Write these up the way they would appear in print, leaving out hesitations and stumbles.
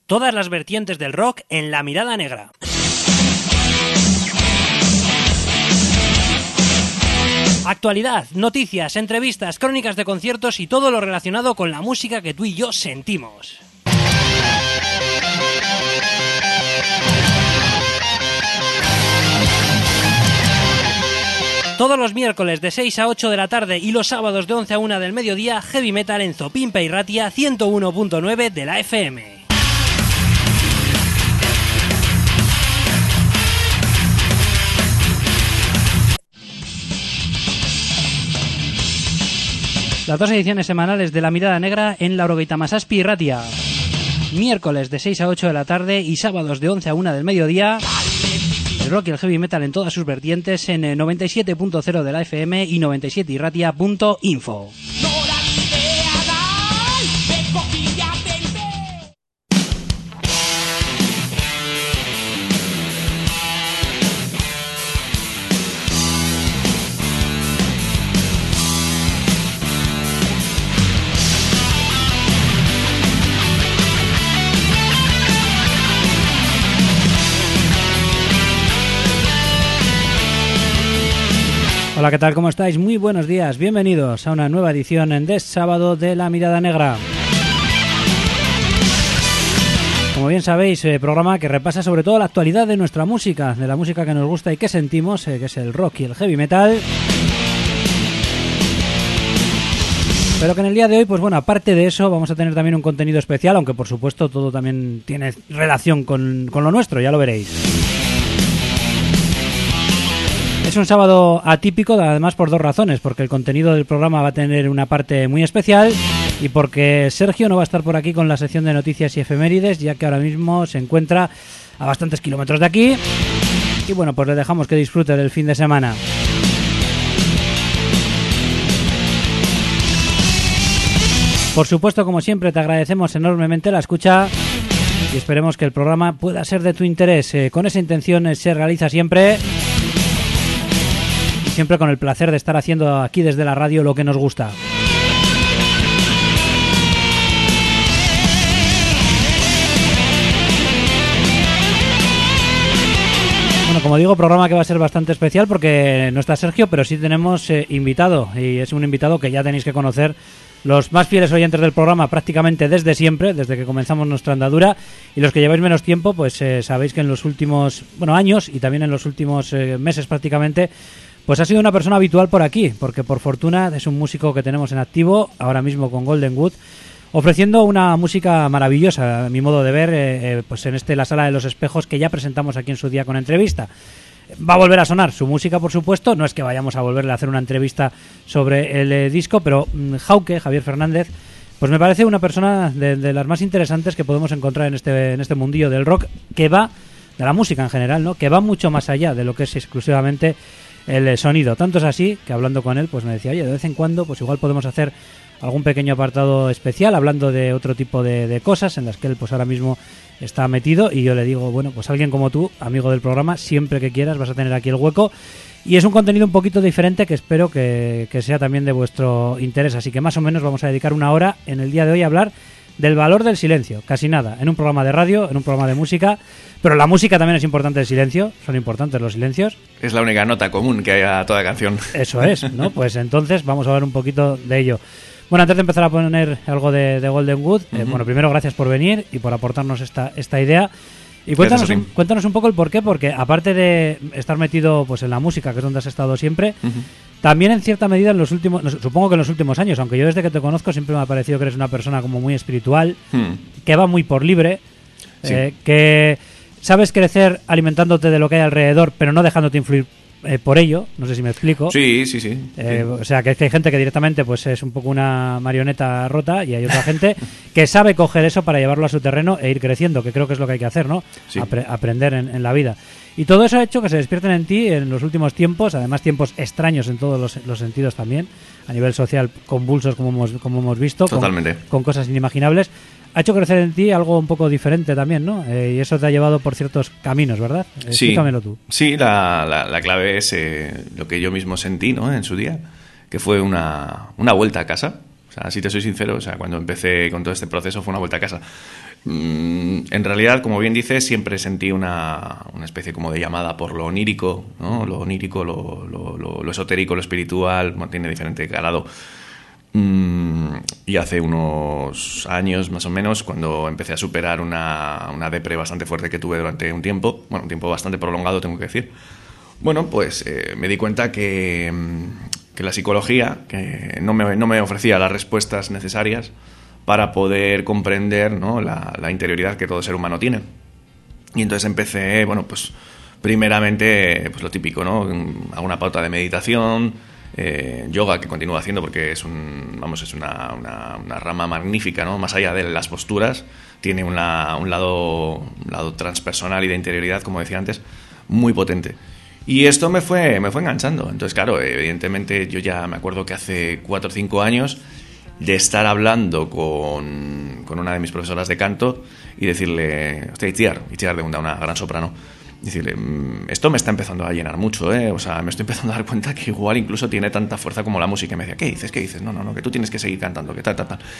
Todas las vertientes del rock en La Mirada Negra. Actualidad, noticias, entrevistas, crónicas de conciertos y todo lo relacionado con la música que tú y yo sentimos. Todos los miércoles de 6 a 8 de la tarde y los sábados de 11 a 1 del mediodía, Heavy Metal en Zopimpa y Ratia 101.9 de la FM. Las dos ediciones semanales de La Mirada Negra en Laurogeita Masazpi y Ratia. Miércoles de 6 a 8 de la tarde y sábados de 11 a 1 del mediodía. El rock y el heavy metal en todas sus vertientes en 97.0 de la FM y 97irratia.info. Hola, ¿qué tal? ¿Cómo estáis? Muy buenos días, bienvenidos a una nueva edición de sábado de La Mirada Negra. Como bien sabéis, programa que repasa sobre todo la actualidad de nuestra música, de la música que nos gusta y que sentimos, que es el rock y el heavy metal. Pero que en el día de hoy, pues bueno, aparte de eso, vamos a tener también un contenido especial, aunque por supuesto todo también tiene relación con lo nuestro, ya lo veréis. Es un sábado atípico, además por dos razones, porque el contenido del programa va a tener una parte muy especial y porque Sergio no va a estar por aquí con la sección de noticias y efemérides, ya que ahora mismo se encuentra a bastantes kilómetros de aquí y bueno, pues le dejamos que disfrute del fin de semana. Por supuesto, como siempre, te agradecemos enormemente la escucha y esperemos que el programa pueda ser de tu interés. Con esa intención se realiza siempre con el placer de estar haciendo aquí desde la radio lo que nos gusta. Bueno, como digo, programa que va a ser bastante especial porque no está Sergio, pero sí tenemos invitado, y es un invitado que ya tenéis que conocer los más fieles oyentes del programa prácticamente desde siempre, desde que comenzamos nuestra andadura, y los que lleváis menos tiempo, pues sabéis que en los últimos años y también en los últimos meses prácticamente, pues ha sido una persona habitual por aquí, porque por fortuna es un músico que tenemos en activo, ahora mismo con Golden Wood, ofreciendo una música maravillosa, a mi modo de ver, pues en La Sala de los Espejos, que ya presentamos aquí en su día con entrevista. Va a volver a sonar su música, por supuesto, no es que vayamos a volverle a hacer una entrevista sobre el disco, pero Jauke, Javier Fernández, pues me parece una persona de las más interesantes que podemos encontrar en este mundillo del rock, que va, de la música en general, ¿no? Que va mucho más allá de lo que es exclusivamente el sonido. Tanto es así que hablando con él, pues me decía, oye, de vez en cuando pues igual podemos hacer algún pequeño apartado especial hablando de otro tipo de cosas en las que él pues ahora mismo está metido, y yo le digo, bueno, pues alguien como tú, amigo del programa, siempre que quieras vas a tener aquí el hueco, y es un contenido un poquito diferente que espero que sea también de vuestro interés, así que más o menos vamos a dedicar una hora en el día de hoy a hablar del valor del silencio, casi nada, en un programa de radio, en un programa de música, pero la música también es importante, el silencio, son importantes los silencios. Es la única nota común que hay a toda canción. Eso es, ¿no? Pues entonces vamos a ver un poquito de ello. Bueno, antes de empezar a poner algo de Golden Wood, bueno, primero gracias por venir y por aportarnos esta idea. Y cuéntanos un poco el porqué, porque aparte de estar metido pues en la música, que es donde has estado siempre, también en cierta medida en los últimos, supongo que en los últimos años, aunque yo desde que te conozco siempre me ha parecido que eres una persona como muy espiritual, que va muy por libre, sí, que sabes crecer alimentándote de lo que hay alrededor, pero no dejándote influir por ello, no sé si me explico. Sí. O sea, que hay gente que directamente pues es un poco una marioneta rota, y hay otra gente que sabe coger eso para llevarlo a su terreno e ir creciendo, que creo que es lo que hay que hacer, ¿no? Sí. Aprender en la vida. Y todo eso ha hecho que se despierten en ti en los últimos tiempos, además tiempos extraños en todos los sentidos también, a nivel social convulsos como hemos visto. Totalmente. Con cosas inimaginables. Ha hecho crecer en ti algo un poco diferente también, ¿no? Y eso te ha llevado por ciertos caminos, ¿verdad? Sí. Explícamelo tú. Sí, la clave es lo que yo mismo sentí, ¿no? En su día, que fue una vuelta a casa. O sea, si te soy sincero, o sea, cuando empecé con todo este proceso fue una vuelta a casa. En realidad, como bien dices, siempre sentí una especie como de llamada por lo onírico, ¿no? Lo onírico, lo esotérico, lo espiritual, tiene diferente grado. Y hace unos años, más o menos, cuando empecé a superar una depre bastante fuerte que tuve durante un tiempo bastante prolongado, tengo que decir, bueno, pues me di cuenta que la psicología que no me ofrecía las respuestas necesarias para poder comprender, ¿no?, la interioridad que todo ser humano tiene. Y entonces empecé, bueno, pues primeramente, pues lo típico, ¿no? Hago una pauta de meditación, yoga, que continúo haciendo porque es una rama magnífica, ¿no? Más allá de las posturas, tiene un lado transpersonal y de interioridad, como decía antes, muy potente. Y esto me fue enganchando. Entonces, claro, evidentemente yo ya me acuerdo que hace 4 o 5 años de estar hablando con una de mis profesoras de canto y decirle, hostia, Itziar de una gran soprano, decirle, esto me está empezando a llenar mucho, o sea, me estoy empezando a dar cuenta que igual incluso tiene tanta fuerza como la música. Y me decía, ¿qué dices? No, que tú tienes que seguir cantando, que tal.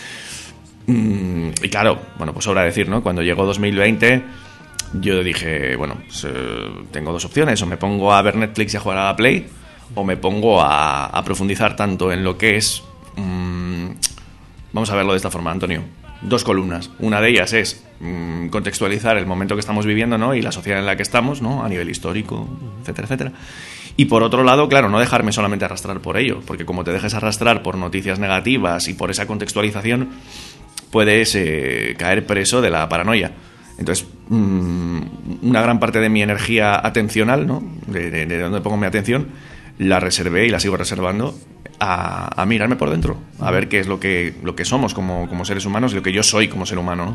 Y claro, bueno, pues sobra decir, ¿no? Cuando llegó 2020, yo dije, bueno, pues, tengo 2 opciones, o me pongo a ver Netflix y a jugar a la Play, o me pongo a profundizar tanto en lo que es... Vamos a verlo de esta forma, Antonio. 2 columnas. Una de ellas es contextualizar el momento que estamos viviendo, ¿no?, y la sociedad en la que estamos, ¿no?, a nivel histórico, etcétera, etcétera. Y por otro lado, claro, no dejarme solamente arrastrar por ello, porque como te dejes arrastrar por noticias negativas y por esa contextualización, puedes caer preso de la paranoia. Entonces, una gran parte de mi energía atencional, ¿no?, de donde pongo mi atención, la reservé y la sigo reservando a mirarme por dentro, a ver qué es lo que somos como seres humanos y lo que yo soy como ser humano, ¿no?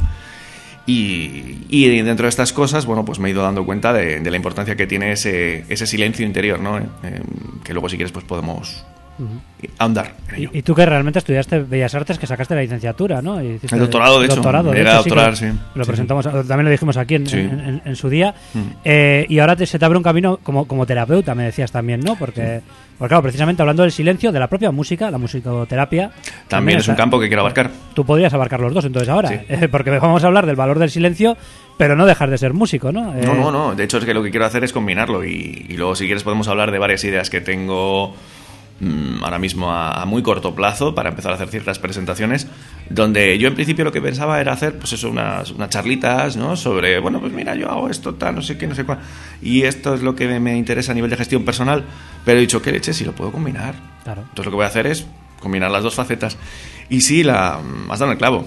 Y dentro de estas cosas, bueno, pues me he ido dando cuenta de la importancia que tiene ese silencio interior, ¿no? Que luego, si quieres, pues podemos ahondar en ello. Y tú, que realmente estudiaste Bellas Artes, que sacaste la licenciatura, ¿no? El doctorado, de hecho. Era doctoral, sí. Lo presentamos, también lo dijimos aquí en su día. Mm. Y ahora se te abre un camino como terapeuta, me decías también, ¿no? Porque claro, precisamente hablando del silencio, de la propia música, la musicoterapia... También es un campo que quiero abarcar. Tú podrías abarcar los dos, entonces, ahora. Sí. Porque vamos a hablar del valor del silencio, pero no dejar de ser músico, ¿no? No. De hecho, es que lo que quiero hacer es combinarlo. Y luego, si quieres, podemos hablar de varias ideas que tengo ahora mismo a muy corto plazo para empezar a hacer ciertas presentaciones, donde yo en principio lo que pensaba era hacer, pues eso, unas charlitas, ¿no?, sobre, bueno, pues mira, yo hago esto, tal, no sé qué, no sé cuál, y esto es lo que me interesa a nivel de gestión personal, pero he dicho, qué leche, si lo puedo combinar. Claro. Entonces lo que voy a hacer es combinar las 2 facetas. Y sí, has dado en el clavo,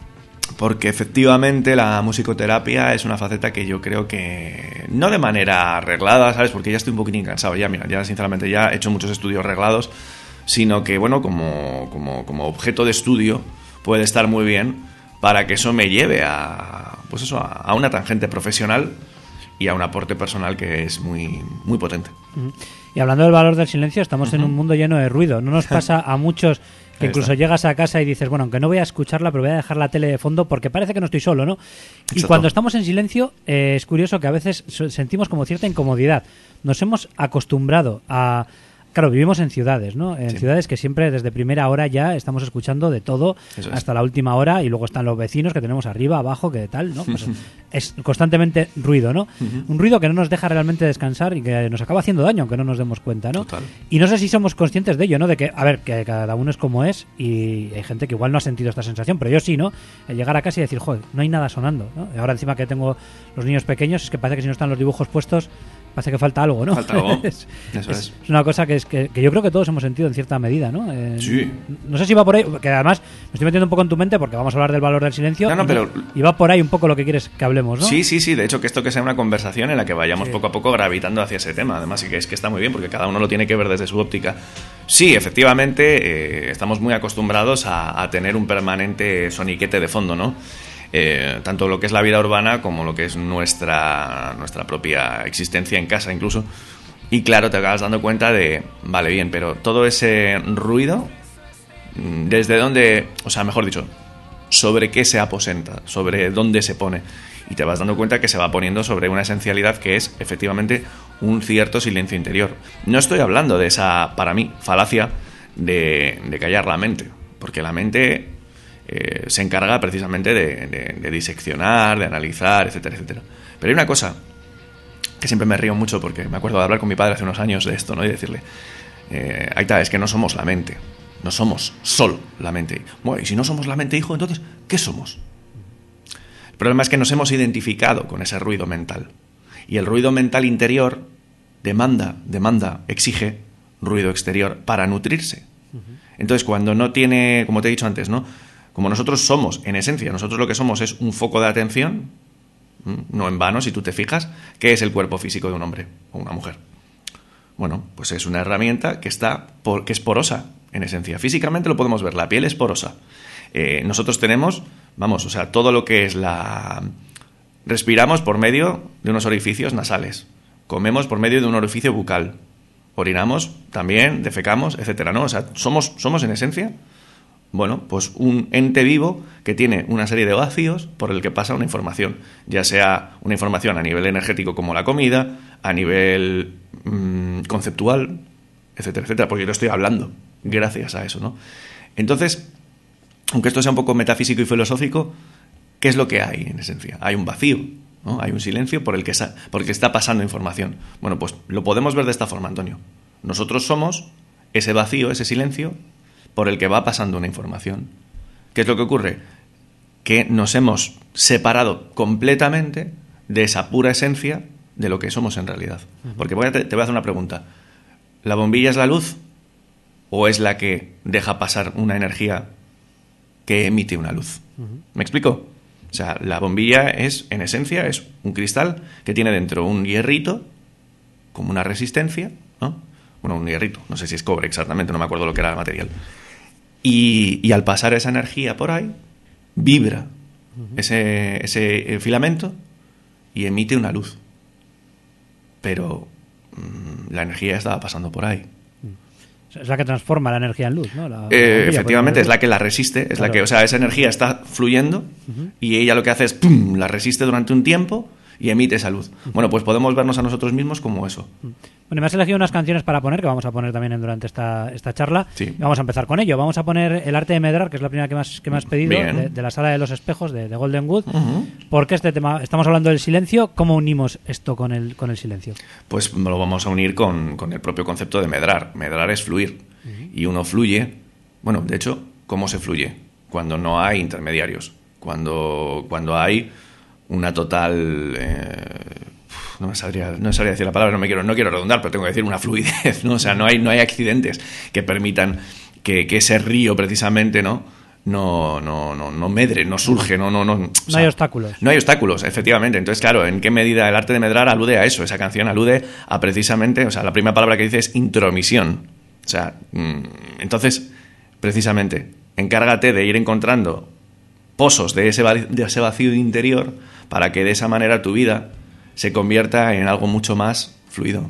porque efectivamente la musicoterapia es una faceta que yo creo que no de manera arreglada, ¿sabes? Porque ya estoy un poquitín cansado, ya sinceramente ya he hecho muchos estudios reglados, sino que, bueno, como objeto de estudio puede estar muy bien para que eso me lleve a una tangente profesional y a un aporte personal que es muy, muy potente. Y hablando del valor del silencio, estamos en un mundo lleno de ruido. ¿No nos pasa a muchos que incluso llegas a casa y dices, bueno, aunque no voy a escucharla, pero voy a dejar la tele de fondo porque parece que no estoy solo, ¿no? Exacto. Y cuando estamos en silencio, es curioso que a veces sentimos como cierta incomodidad. Nos hemos acostumbrado a... Claro, vivimos en ciudades, ¿no? En ciudades que siempre desde primera hora ya estamos escuchando de todo hasta la última hora, y luego están los vecinos que tenemos arriba, abajo, que tal, ¿no? Pues es constantemente ruido, ¿no? Un ruido que no nos deja realmente descansar y que nos acaba haciendo daño, aunque no nos demos cuenta, ¿no? Total. Y no sé si somos conscientes de ello, ¿no? De que, a ver, que cada uno es como es, y hay gente que igual no ha sentido esta sensación, pero yo sí, ¿no? El llegar a casa y decir, joder, no hay nada sonando, ¿no? Y ahora encima que tengo los niños pequeños, es que parece que si no están los dibujos puestos, parece que falta algo, ¿no? Falta algo. es una cosa que yo creo que todos hemos sentido en cierta medida, ¿no? Sí. No sé si va por ahí, que además me estoy metiendo un poco en tu mente porque vamos a hablar del valor del silencio. No, pero... Y va por ahí un poco lo que quieres que hablemos, ¿no? Sí. De hecho, que esto que sea una conversación en la que vayamos poco a poco gravitando hacia ese tema. Además, es que está muy bien porque cada uno lo tiene que ver desde su óptica. Sí, efectivamente, estamos muy acostumbrados a tener un permanente soniquete de fondo, ¿no? Tanto lo que es la vida urbana como lo que es nuestra propia existencia en casa incluso. Y claro, te acabas dando cuenta de, vale, bien, pero todo ese ruido, ¿desde dónde? O sea, mejor dicho, ¿sobre qué se aposenta? ¿Sobre dónde se pone? Y te vas dando cuenta que se va poniendo sobre una esencialidad que es, efectivamente, un cierto silencio interior. No estoy hablando de esa, para mí, falacia de callar la mente, porque la mente se encarga precisamente de diseccionar, de analizar, etcétera, etcétera. Pero hay una cosa que siempre me río mucho, porque me acuerdo de hablar con mi padre hace unos años de esto, ¿no? Y decirle, ahí está, es que no somos la mente, no somos solo la mente. Bueno, y si no somos la mente, hijo, entonces, ¿qué somos? El problema es que nos hemos identificado con ese ruido mental. Y el ruido mental interior demanda, exige ruido exterior para nutrirse. Entonces, cuando no tiene, como te he dicho antes, ¿no? Como nosotros somos, en esencia, nosotros lo que somos es un foco de atención, no en vano, si tú te fijas, ¿qué es el cuerpo físico de un hombre o una mujer? Bueno, pues es una herramienta que es porosa, en esencia. Físicamente lo podemos ver, la piel es porosa. Nosotros tenemos, todo lo que es respiramos por medio de unos orificios nasales, comemos por medio de un orificio bucal, orinamos también, defecamos, etcétera, ¿no? O sea, somos en esencia, bueno, pues un ente vivo que tiene una serie de vacíos por el que pasa una información, ya sea una información a nivel energético como la comida, a nivel conceptual, etcétera, etcétera, porque yo lo estoy hablando gracias a eso, ¿no? Entonces, aunque esto sea un poco metafísico y filosófico, ¿qué es lo que hay en esencia? Hay un vacío, ¿no? Hay un silencio por el que está pasando información. Bueno, pues lo podemos ver de esta forma, Antonio. Nosotros somos ese vacío, ese silencio por el que va pasando una información. ¿Qué es lo que ocurre? Que nos hemos separado completamente de esa pura esencia de lo que somos en realidad. Porque te voy a hacer una pregunta. ¿La bombilla es la luz o es la que deja pasar una energía que emite una luz? ¿Me explico? O sea, la bombilla es, en esencia, es un cristal que tiene dentro un hierrito, como una resistencia, ¿no? Bueno, un hierrito, no sé si es cobre exactamente, no me acuerdo lo que era el material. Y al pasar esa energía por ahí, vibra ese filamento y emite una luz. Pero la energía estaba pasando por ahí. Es la que transforma la energía en luz, ¿no? La efectivamente, es la que la resiste, es claro. La que, o sea, esa energía está fluyendo y ella lo que hace es ¡pum!, la resiste durante un tiempo y emite esa luz. Bueno, pues podemos vernos a nosotros mismos como eso. Bueno, me has elegido unas canciones para poner, que vamos a poner también durante esta charla. Sí. Vamos a empezar con ello. Vamos a poner El arte de medrar, que es la primera que me has pedido, de la Sala de los Espejos, de Golden Wood. Porque este tema, estamos hablando del silencio, ¿cómo unimos esto con el silencio? Pues lo vamos a unir con el propio concepto de medrar. Medrar es fluir. Y uno fluye, bueno, de hecho, ¿cómo se fluye? Cuando no hay intermediarios. Cuando hay una total... no sabría decir la palabra, no quiero redundar, pero tengo que decir una fluidez, ¿no? O sea, no hay accidentes que permitan que ese río precisamente, ¿no? No medre, no surge, no hay obstáculos. No hay obstáculos, efectivamente. Entonces, claro, ¿en qué medida el arte de medrar alude a eso? Esa canción alude a precisamente, o sea, la primera palabra que dice es intromisión. O sea, entonces, precisamente, encárgate de ir encontrando pozos de ese vacío interior para que de esa manera tu vida se convierta en algo mucho más fluido.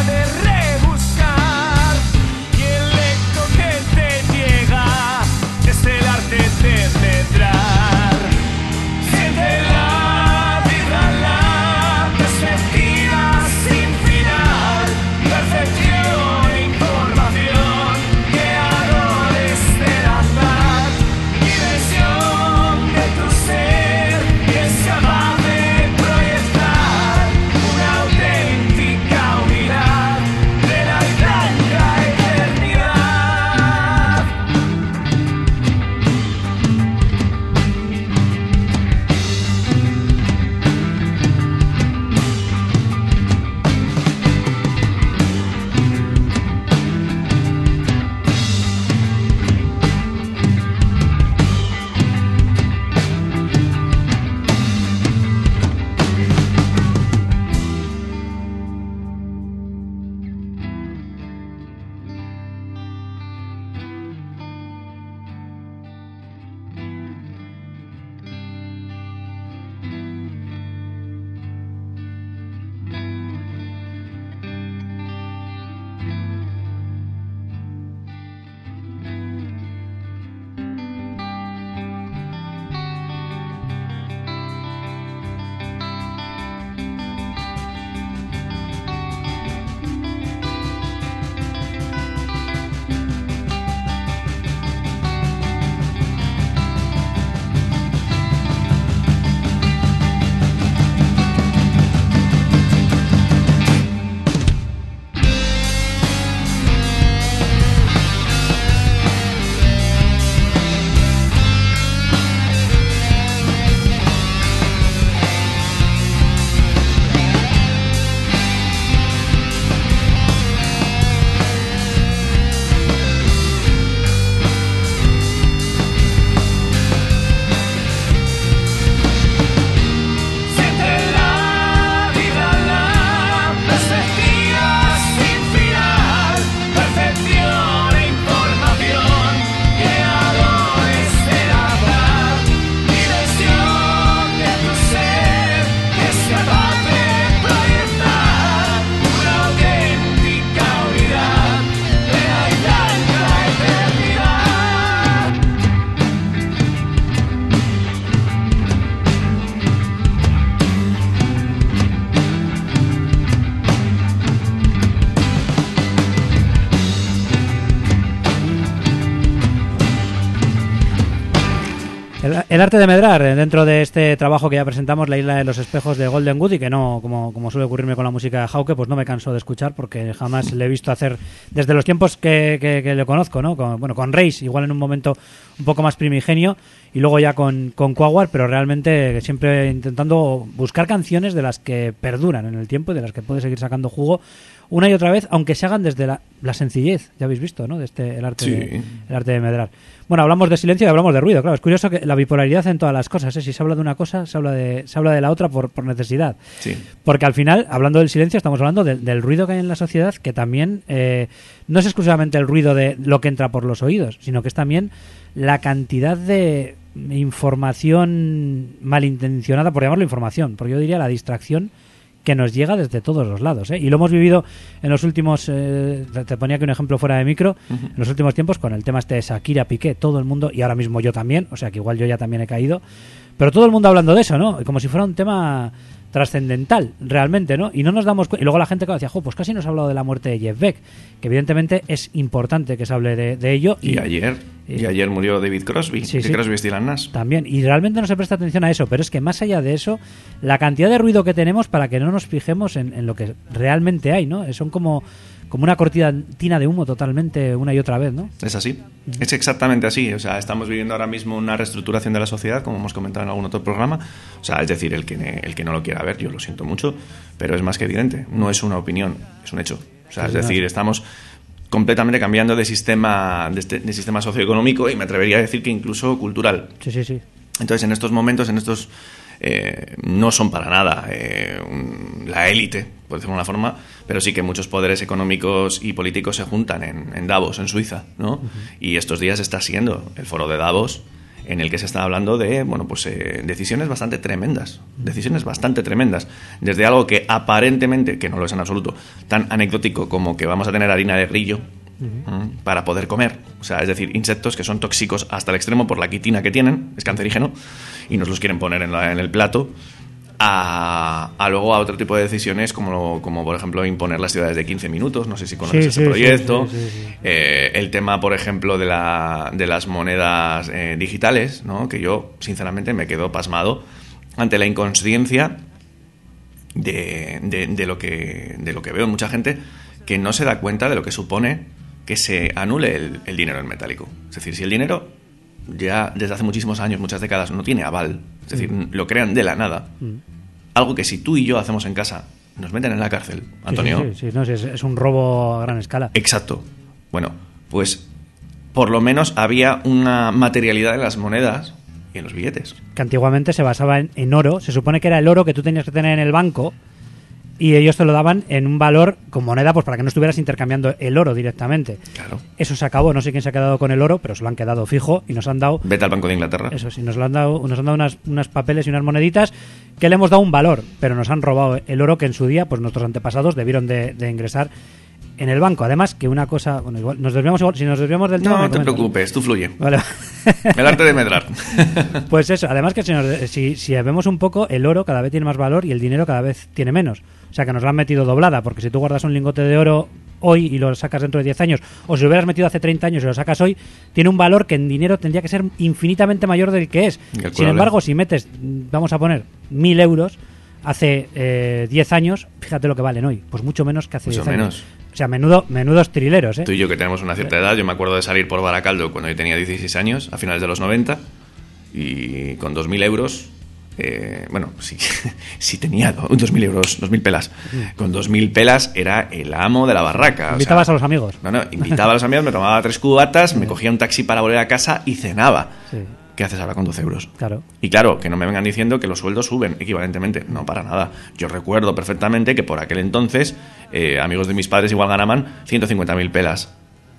de rebuscar y el eco que te llega es el arte de medrar. Siéntela, vívela, perspectiva sin final, perfección e información, creadores del andar, dimensión de tu ser que es capaz de proyectar una auténtica unidad de la blanca eternidad. Siéntela, vívela, perspectiva sin final, perfección e información, creadores del andar, dimensión de tu ser que es capaz de proyectar una auténtica unidad de la blanca eternidad. El arte de medrar, dentro de este trabajo que ya presentamos, La isla de los espejos de Golden Wood, y que no, como suele ocurrirme con la música de Hauke, pues no me canso de escuchar porque jamás le he visto hacer, desde los tiempos que le conozco, ¿no? Con Reis, igual en un momento un poco más primigenio, y luego ya con Quagwar, pero realmente siempre intentando buscar canciones de las que perduran en el tiempo y de las que puede seguir sacando jugo una y otra vez, aunque se hagan desde la sencillez, ya habéis visto, ¿no? De el arte, Sí. el arte de medrar. Bueno, hablamos de silencio y hablamos de ruido, claro. Es curioso que la bipolaridad en todas las cosas, ¿eh? Si se habla de una cosa, se habla de la otra por necesidad. Sí. Porque al final, hablando del silencio, estamos hablando del ruido que hay en la sociedad, que también no es exclusivamente el ruido de lo que entra por los oídos, sino que es también la cantidad de información malintencionada, por llamarlo información, porque yo diría la distracción que nos llega desde todos los lados, ¿eh? Y lo hemos vivido en los últimos, te ponía aquí un ejemplo fuera de micro, en los últimos tiempos con el tema este de Shakira, Piqué, todo el mundo, y ahora mismo yo también, o sea que igual yo ya también he caído, pero todo el mundo hablando de eso, ¿no? Como si fuera un tema trascendental, realmente, ¿no? Y no nos damos cuenta. Y luego la gente decía, pues casi nos ha hablado de la muerte de Jeff Beck, que evidentemente es importante que se hable de ello. Y ayer murió David Crosby, de Crosby, Stills and Nash. También, y realmente no se presta atención a eso, pero es que más allá de eso, la cantidad de ruido que tenemos para que no nos fijemos en lo que realmente hay, ¿no? Son como una cortina de humo totalmente una y otra vez, ¿no? Es así, es exactamente así. O sea, estamos viviendo ahora mismo una reestructuración de la sociedad, como hemos comentado en algún otro programa. O sea, es decir, el que no lo quiera ver, yo lo siento mucho, pero es más que evidente. No es una opinión, es un hecho. O sea, es decir, estamos completamente cambiando de sistema socioeconómico y me atrevería a decir que incluso cultural. Sí, sí, sí. Entonces, en estos momentos, no son para nada la élite, por decirlo de una forma, pero sí que muchos poderes económicos y políticos se juntan en Davos, en Suiza, ¿no? Y estos días está siendo el foro de Davos en el que se está hablando de, bueno, pues decisiones bastante tremendas. Desde algo que aparentemente, que no lo es en absoluto, tan anecdótico como que vamos a tener harina de grillo para poder comer. O sea, es decir, insectos que son tóxicos hasta el extremo por la quitina que tienen, es cancerígeno, y nos los quieren poner en el plato. Luego a otro tipo de decisiones como por ejemplo imponer las ciudades de 15 minutos, no sé si conoces ese proyecto. Sí. El tema, por ejemplo, de las monedas digitales, ¿no? Que yo sinceramente me quedo pasmado ante la inconsciencia de lo que veo en mucha gente que no se da cuenta de lo que supone que se anule el dinero en metálico. Es decir, si el dinero ya desde hace muchísimos años, muchas décadas, no tiene aval, es decir, lo crean de la nada, algo que si tú y yo hacemos en casa, nos meten en la cárcel, Antonio. Sí, es un robo a gran escala. Exacto. Bueno, pues por lo menos había una materialidad en las monedas y en los billetes. Que antiguamente se basaba en oro, se supone que era el oro que tú tenías que tener en el banco, y ellos te lo daban en un valor con moneda, pues para que no estuvieras intercambiando el oro directamente. Claro. Eso se acabó, no sé quién se ha quedado con el oro, pero se lo han quedado fijo y nos han dado... Vete al Banco de Inglaterra. Eso sí, nos han dado unas papeles y unas moneditas que le hemos dado un valor, pero nos han robado el oro que en su día pues nuestros antepasados debieron de ingresar en el banco. Además, que una cosa... Bueno, igual, si nos desviamos del tema... No te preocupes, tú fluye. Vale. El arte de medrar. Pues eso, además que si vemos un poco, el oro cada vez tiene más valor y el dinero cada vez tiene menos. O sea que nos lo han metido doblada, porque si tú guardas un lingote de oro hoy y lo sacas dentro de 10 años, o si lo hubieras metido hace 30 años y lo sacas hoy, tiene un valor que en dinero tendría que ser infinitamente mayor del que es. Sin embargo, si metes, vamos a poner 1.000 euros hace 10 años, fíjate lo que valen hoy, pues mucho menos que hace 10 años. O sea, menudos trileros, ¿eh? Tú y yo que tenemos una cierta edad, yo me acuerdo de salir por Baracaldo cuando yo tenía 16 años, a finales de los 90, y con 2.000 euros... sí tenía 2.000 euros, 2.000 pelas. Con 2.000 pelas era el amo de la barraca. Invitabas a los amigos. No, invitaba a los amigos, me tomaba 3 cubatas, me cogía un taxi para volver a casa y cenaba. Sí. ¿Qué haces ahora con 12 euros? Claro. Y claro, que no me vengan diciendo que los sueldos suben equivalentemente. No, para nada. Yo recuerdo perfectamente que por aquel entonces, amigos de mis padres igual ganaban 150.000 pelas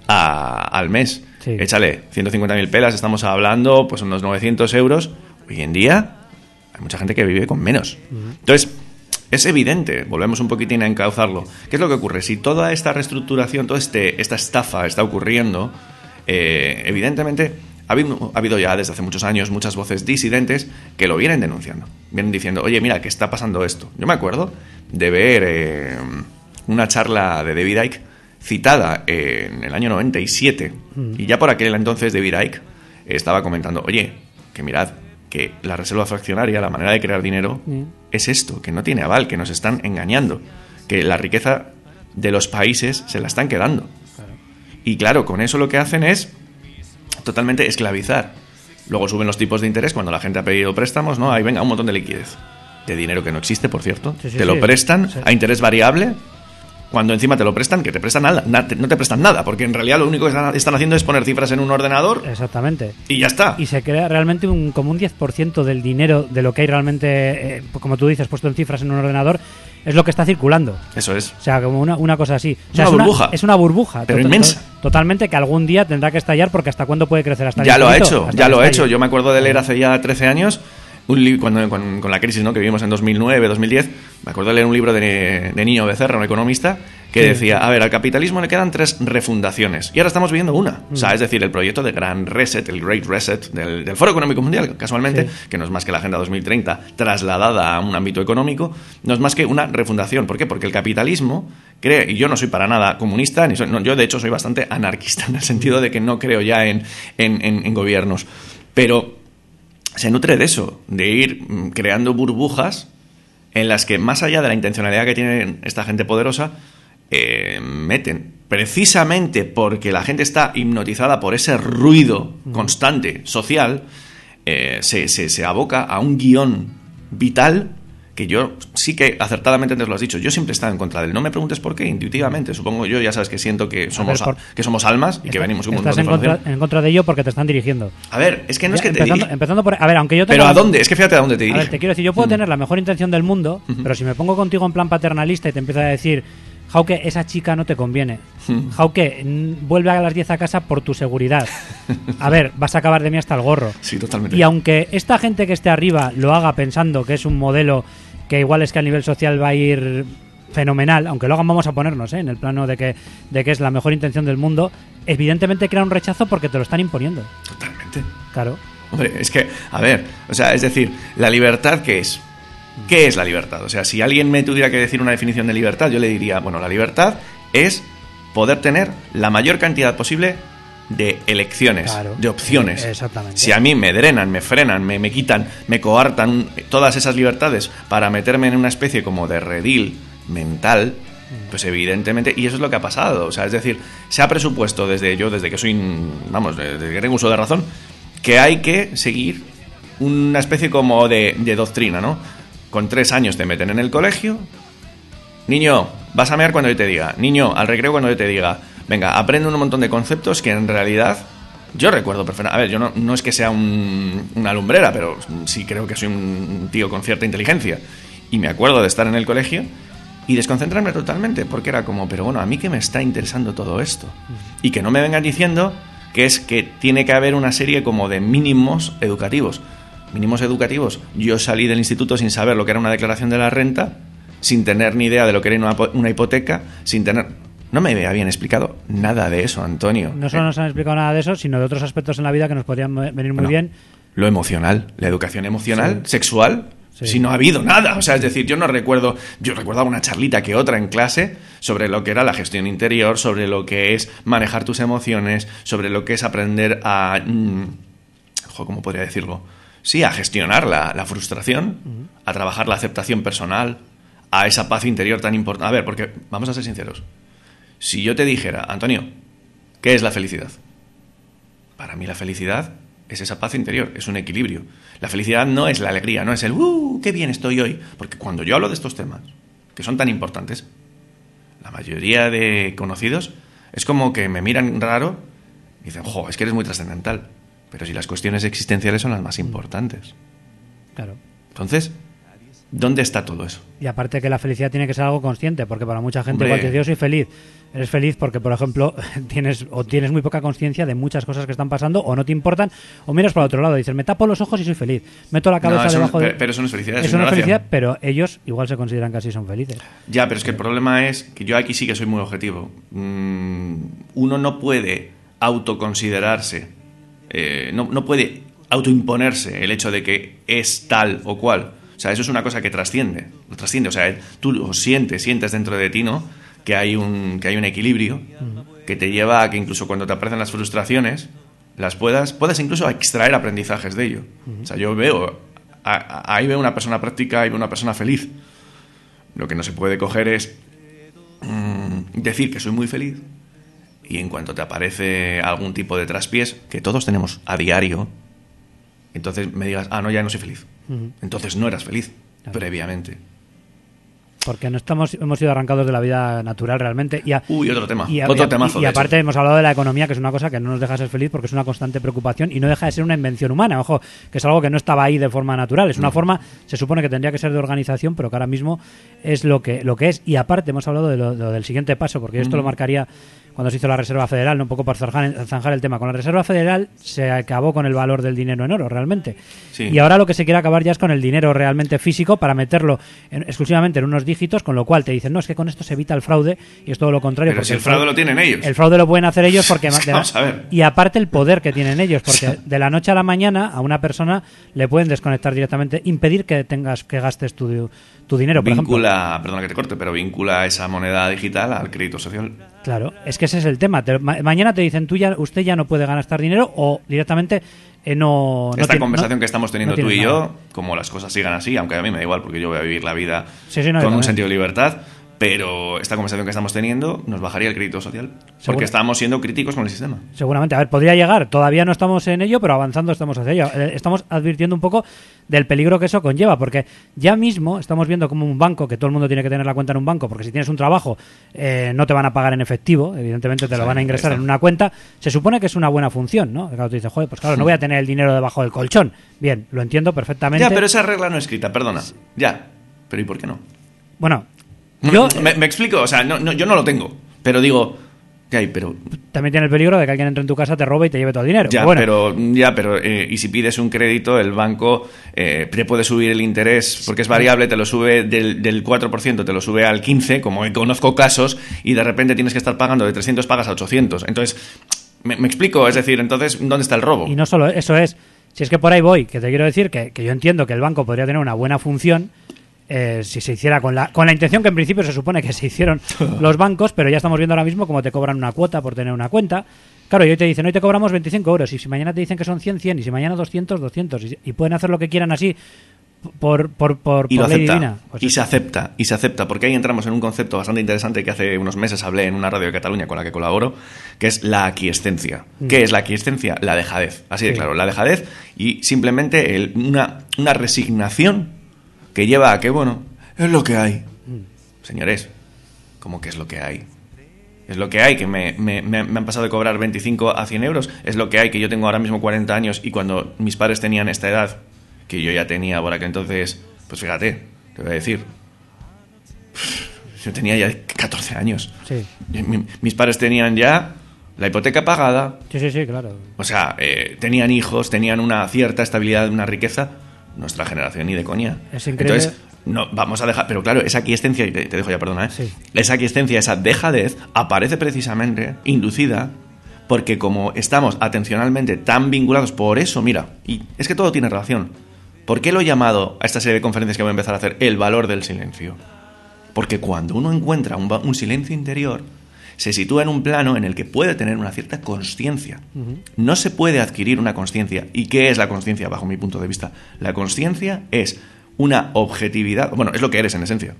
al mes. Sí. Échale 150.000 pelas, estamos hablando pues unos 900 euros. Hoy en día... hay mucha gente que vive con menos. Entonces, es evidente, volvemos un poquitín a encauzarlo. ¿Qué es lo que ocurre? Si toda esta reestructuración, toda esta estafa está ocurriendo, evidentemente ha habido ya desde hace muchos años muchas voces disidentes que lo vienen denunciando. Vienen diciendo, oye, mira, que está pasando esto. Yo me acuerdo de ver una charla de David Icke citada en el año 97, y ya por aquel entonces David Icke estaba comentando, oye, que mirad, que la reserva fraccionaria, la manera de crear dinero, es esto, que no tiene aval, que nos están engañando, que la riqueza de los países se la están quedando. Claro. Y claro, con eso lo que hacen es totalmente esclavizar. Luego suben los tipos de interés cuando la gente ha pedido préstamos, ¿no? Ahí venga, un montón de liquidez. De dinero que no existe, por cierto. Sí, te lo prestan a interés variable. Cuando encima te lo prestan, que te prestan nada, no te prestan nada, porque en realidad lo único que están haciendo es poner cifras en un ordenador. Exactamente. Y ya está. Y se crea realmente como un 10% del dinero de lo que hay realmente, como tú dices, puesto en cifras en un ordenador, es lo que está circulando. Eso es. O sea, como una cosa así. O sea, una burbuja. Es una burbuja. Pero inmensa. Totalmente, que algún día tendrá que estallar, porque ¿hasta cuándo puede crecer? Hasta ya lo ha hecho. Yo me acuerdo de leer hace ya 13 años... un libro con la crisis, ¿no?, que vivimos en 2009, 2010, me acuerdo de leer un libro de Niño Becerra, un economista, que decía, a ver, al capitalismo le quedan 3 refundaciones, y ahora estamos viviendo una. O sea, es decir, el proyecto de Gran Reset, el Great Reset del Foro Económico Mundial, casualmente, que no es más que la Agenda 2030 trasladada a un ámbito económico, no es más que una refundación. ¿Por qué? Porque el capitalismo cree, y yo no soy para nada comunista, yo de hecho soy bastante anarquista, en el sentido de que no creo ya en gobiernos, pero se nutre de eso, de ir creando burbujas en las que, más allá de la intencionalidad que tiene esta gente poderosa, meten, precisamente porque la gente está hipnotizada por ese ruido constante social, se aboca a un guión vital que yo sí que acertadamente antes lo has dicho. Yo siempre he estado en contra del no me preguntes por qué, intuitivamente. Supongo yo, ya sabes que siento que somos almas y que venimos un montón de información. Estás en contra de ello porque te están dirigiendo. A ver, es que no es que empezando por... A ver, aunque yo Pero ¿a dónde? Es que fíjate a dónde te dirigen. A ver, te quiero decir, yo puedo tener la mejor intención del mundo, pero si me pongo contigo en plan paternalista y te empiezo a decir Jauke, esa chica no te conviene. Jauke, vuelve a las 10 a casa por tu seguridad. A ver, vas a acabar de mí hasta el gorro. Sí, totalmente. Y aunque esta gente que esté arriba lo haga pensando que es un modelo que igual es que a nivel social va a ir fenomenal, aunque lo hagan, vamos a ponernos en el plano de que es la mejor intención del mundo, evidentemente crea un rechazo porque te lo están imponiendo. Totalmente. Claro. Hombre, es que, a ver, o sea, es decir, ¿la libertad qué es? ¿Qué es la libertad? O sea, si alguien me tuviera que decir una definición de libertad, yo le diría, bueno, la libertad es poder tener la mayor cantidad posible de elecciones, Claro. de opciones. Exactamente. Si a mí me drenan, me frenan, me quitan, me coartan todas esas libertades para meterme en una especie como de redil mental, pues evidentemente, y eso es lo que ha pasado. O sea, es decir, se ha presupuesto desde que soy, vamos, desde que tengo uso de razón, que hay que seguir una especie como de doctrina, ¿no? Con 3 años te meten en el colegio. Niño, vas a mear cuando yo te diga. Niño, al recreo cuando yo te diga. Venga, aprende un montón de conceptos que en realidad yo recuerdo perfectamente. A ver, yo no es que sea una lumbrera, pero sí creo que soy un tío con cierta inteligencia. Y me acuerdo de estar en el colegio y desconcentrarme totalmente, porque era como, pero bueno, ¿a mí qué me está interesando todo esto? Y que no me vengan diciendo que es que tiene que haber una serie como de mínimos educativos. Mínimos educativos. Yo salí del instituto sin saber lo que era una declaración de la renta, sin tener ni idea de lo que era una hipoteca, sin tener... No me habían explicado nada de eso, Antonio. No solo nos han explicado nada de eso, sino de otros aspectos en la vida que nos podrían venir muy bien. Lo emocional, la educación emocional, Sí. sexual, Sí. si no ha habido nada. O sea, es decir, yo recordaba una charlita que otra en clase sobre lo que era la gestión interior, sobre lo que es manejar tus emociones, sobre lo que es aprender a... ¿cómo podría decirlo? Sí, a gestionar la frustración, a trabajar la aceptación personal, a esa paz interior tan importante. A ver, porque vamos a ser sinceros. Si yo te dijera, Antonio, ¿qué es la felicidad? Para mí la felicidad es esa paz interior, es un equilibrio. La felicidad no es la alegría, no es el qué bien estoy hoy. Porque cuando yo hablo de estos temas, que son tan importantes, la mayoría de conocidos es como que me miran raro y dicen, es que eres muy trascendental. Pero si las cuestiones existenciales son las más importantes. Claro. Entonces, ¿dónde está todo eso? Y aparte que la felicidad tiene que ser algo consciente, porque para mucha gente Hombre. igual te dice, yo soy feliz. Eres feliz porque, por ejemplo, tienes muy poca conciencia de muchas cosas que están pasando o no te importan, o miras para otro lado y dices, me tapo los ojos y soy feliz. Meto la cabeza debajo de... Pero eso no es felicidad, Eso no es felicidad, pero ellos igual se consideran que así son felices. Ya, pero es que el problema es que yo aquí sí que soy muy objetivo. Uno no puede autoconsiderarse, no puede autoimponerse el hecho de que es tal o cual. O sea, eso es una cosa que trasciende. O sea, tú lo sientes dentro de ti, ¿no? Que hay un equilibrio que te lleva a que incluso cuando te aparecen las frustraciones, las puedas incluso extraer aprendizajes de ello. O sea, yo ahí veo una persona práctica y veo una persona feliz. Lo que no se puede coger es decir que soy muy feliz y en cuanto te aparece algún tipo de traspiés, que todos tenemos a diario, entonces me digas, no, ya no soy feliz. Entonces no eras feliz, previamente. Porque hemos sido arrancados de la vida natural realmente. Otro tema. Otro temazo. Y aparte hemos hablado de la economía, que es una cosa que no nos deja ser feliz porque es una constante preocupación y no deja de ser una invención humana. Ojo, que es algo que no estaba ahí de forma natural. Es una forma, se supone que tendría que ser de organización, pero que ahora mismo es lo que es. Y aparte hemos hablado de lo del siguiente paso, porque esto lo marcaría cuando se hizo la Reserva Federal, ¿no? Un poco por zanjar el tema. Con la Reserva Federal se acabó con el valor del dinero en oro, realmente. Sí. Y ahora lo que se quiere acabar ya es con el dinero realmente físico para meterlo exclusivamente en unos dígitos, con lo cual te dicen, no, es que con esto se evita el fraude, y es todo lo contrario. Pero si el fraude lo tienen ellos. El fraude lo pueden hacer ellos porque... Vamos a ver. Y aparte el poder que tienen ellos, porque de la noche a la mañana a una persona le pueden desconectar directamente, impedir que gastes tu dinero, por ejemplo. Perdona que te corte, pero vincula esa moneda digital al crédito social. Claro, es que ese es el tema. Mañana te dicen, usted ya no puede gastar dinero, o directamente Esta conversación que estamos teniendo tú y nada. yo, como las cosas sigan así, aunque a mí me da igual porque yo voy a vivir la vida con también. un sentido de libertad, pero esta conversación que estamos teniendo nos bajaría el crédito social, porque estamos siendo críticos con el sistema. Seguramente, a ver, podría llegar, todavía no estamos en ello, pero avanzando estamos hacia ello. Estamos advirtiendo un poco del peligro que eso conlleva, porque ya mismo estamos viendo como un banco, que todo el mundo tiene que tener la cuenta en un banco, porque si tienes un trabajo no te van a pagar en efectivo, evidentemente te lo van a ingresar en una cuenta. Se supone que es una buena función, ¿no? Claro, tú dices, pues claro, no voy a tener el dinero debajo del colchón. Bien, lo entiendo perfectamente. Ya, pero esa regla no escrita, perdona. Ya, pero ¿y por qué no? Bueno, Me explico, o sea, yo no lo tengo, pero digo, pero también tiene el peligro de que alguien entre en tu casa, te robe y te lleve todo el dinero. Ya, bueno. pero y si pides un crédito, el banco te puede subir el interés, porque es variable, te lo sube del 4%, te lo sube al 15%, como conozco casos, y de repente tienes que estar pagando de 300, pagas a 800. Entonces, me explico, es decir, entonces, ¿dónde está el robo? Y no solo eso es, si es que por ahí voy, que te quiero decir que yo entiendo que el banco podría tener una buena función, si se hiciera con la intención que en principio se supone que se hicieron los bancos, pero ya estamos viendo ahora mismo cómo te cobran una cuota por tener una cuenta. Claro, y hoy te dicen, hoy te cobramos 25 euros, y si mañana te dicen que son 100, 100, y si mañana 200, 200, y pueden hacer lo que quieran así por ley divina. Pues y se acepta, porque ahí entramos en un concepto bastante interesante que hace unos meses hablé en una radio de Cataluña con la que colaboro, que es la aquiescencia. ¿Qué es la aquiescencia? La dejadez, así de claro, la dejadez y simplemente una resignación que lleva a que, bueno, es lo que hay. Señores, ¿cómo que es lo que hay? Es lo que hay, que me han pasado de cobrar 25 a 100 euros. Es lo que hay, que yo tengo ahora mismo 40 años y cuando mis padres tenían esta edad, que yo ya tenía por aquel entonces, pues fíjate, te voy a decir, yo tenía ya 14 años. Sí. Mis padres tenían ya la hipoteca pagada. Sí, claro. O sea, tenían hijos, tenían una cierta estabilidad, una riqueza. Nuestra generación ni de coña. Es increíble. Entonces, no, vamos a dejar... Pero claro, esa aquiescencia, y te dejo ya, perdona, Sí. Esa aquiescencia, esa dejadez, aparece precisamente inducida porque como estamos atencionalmente tan vinculados, por eso, mira, y es que todo tiene relación. ¿Por qué lo he llamado a esta serie de conferencias que voy a empezar a hacer el valor del silencio? Porque cuando uno encuentra un silencio interior, se sitúa en un plano en el que puede tener una cierta consciencia. No se puede adquirir una consciencia. ¿Y qué es la consciencia, bajo mi punto de vista? La consciencia es una objetividad... Bueno, es lo que eres en esencia.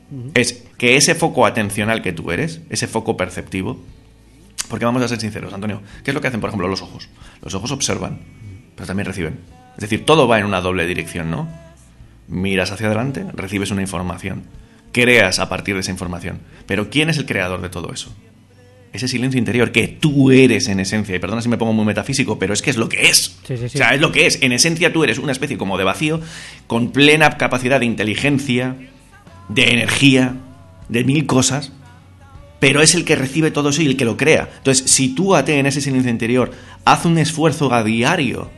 Es que ese foco atencional que tú eres, ese foco perceptivo... Porque vamos a ser sinceros, Antonio, ¿qué es lo que hacen, por ejemplo, los ojos? Los ojos observan, pero también reciben. Es decir, todo va en una doble dirección, ¿no? Miras hacia adelante, recibes una información. Creas a partir de esa información. Pero ¿quién es el creador de todo eso? Ese silencio interior que tú eres en esencia. Y perdona si me pongo muy metafísico, pero es que es lo que es. Sí. O sea, es lo que es. En esencia tú eres una especie como de vacío, con plena capacidad de inteligencia, de energía, de mil cosas, pero es el que recibe todo eso y el que lo crea. Entonces, sitúate en ese silencio interior, haz un esfuerzo a diario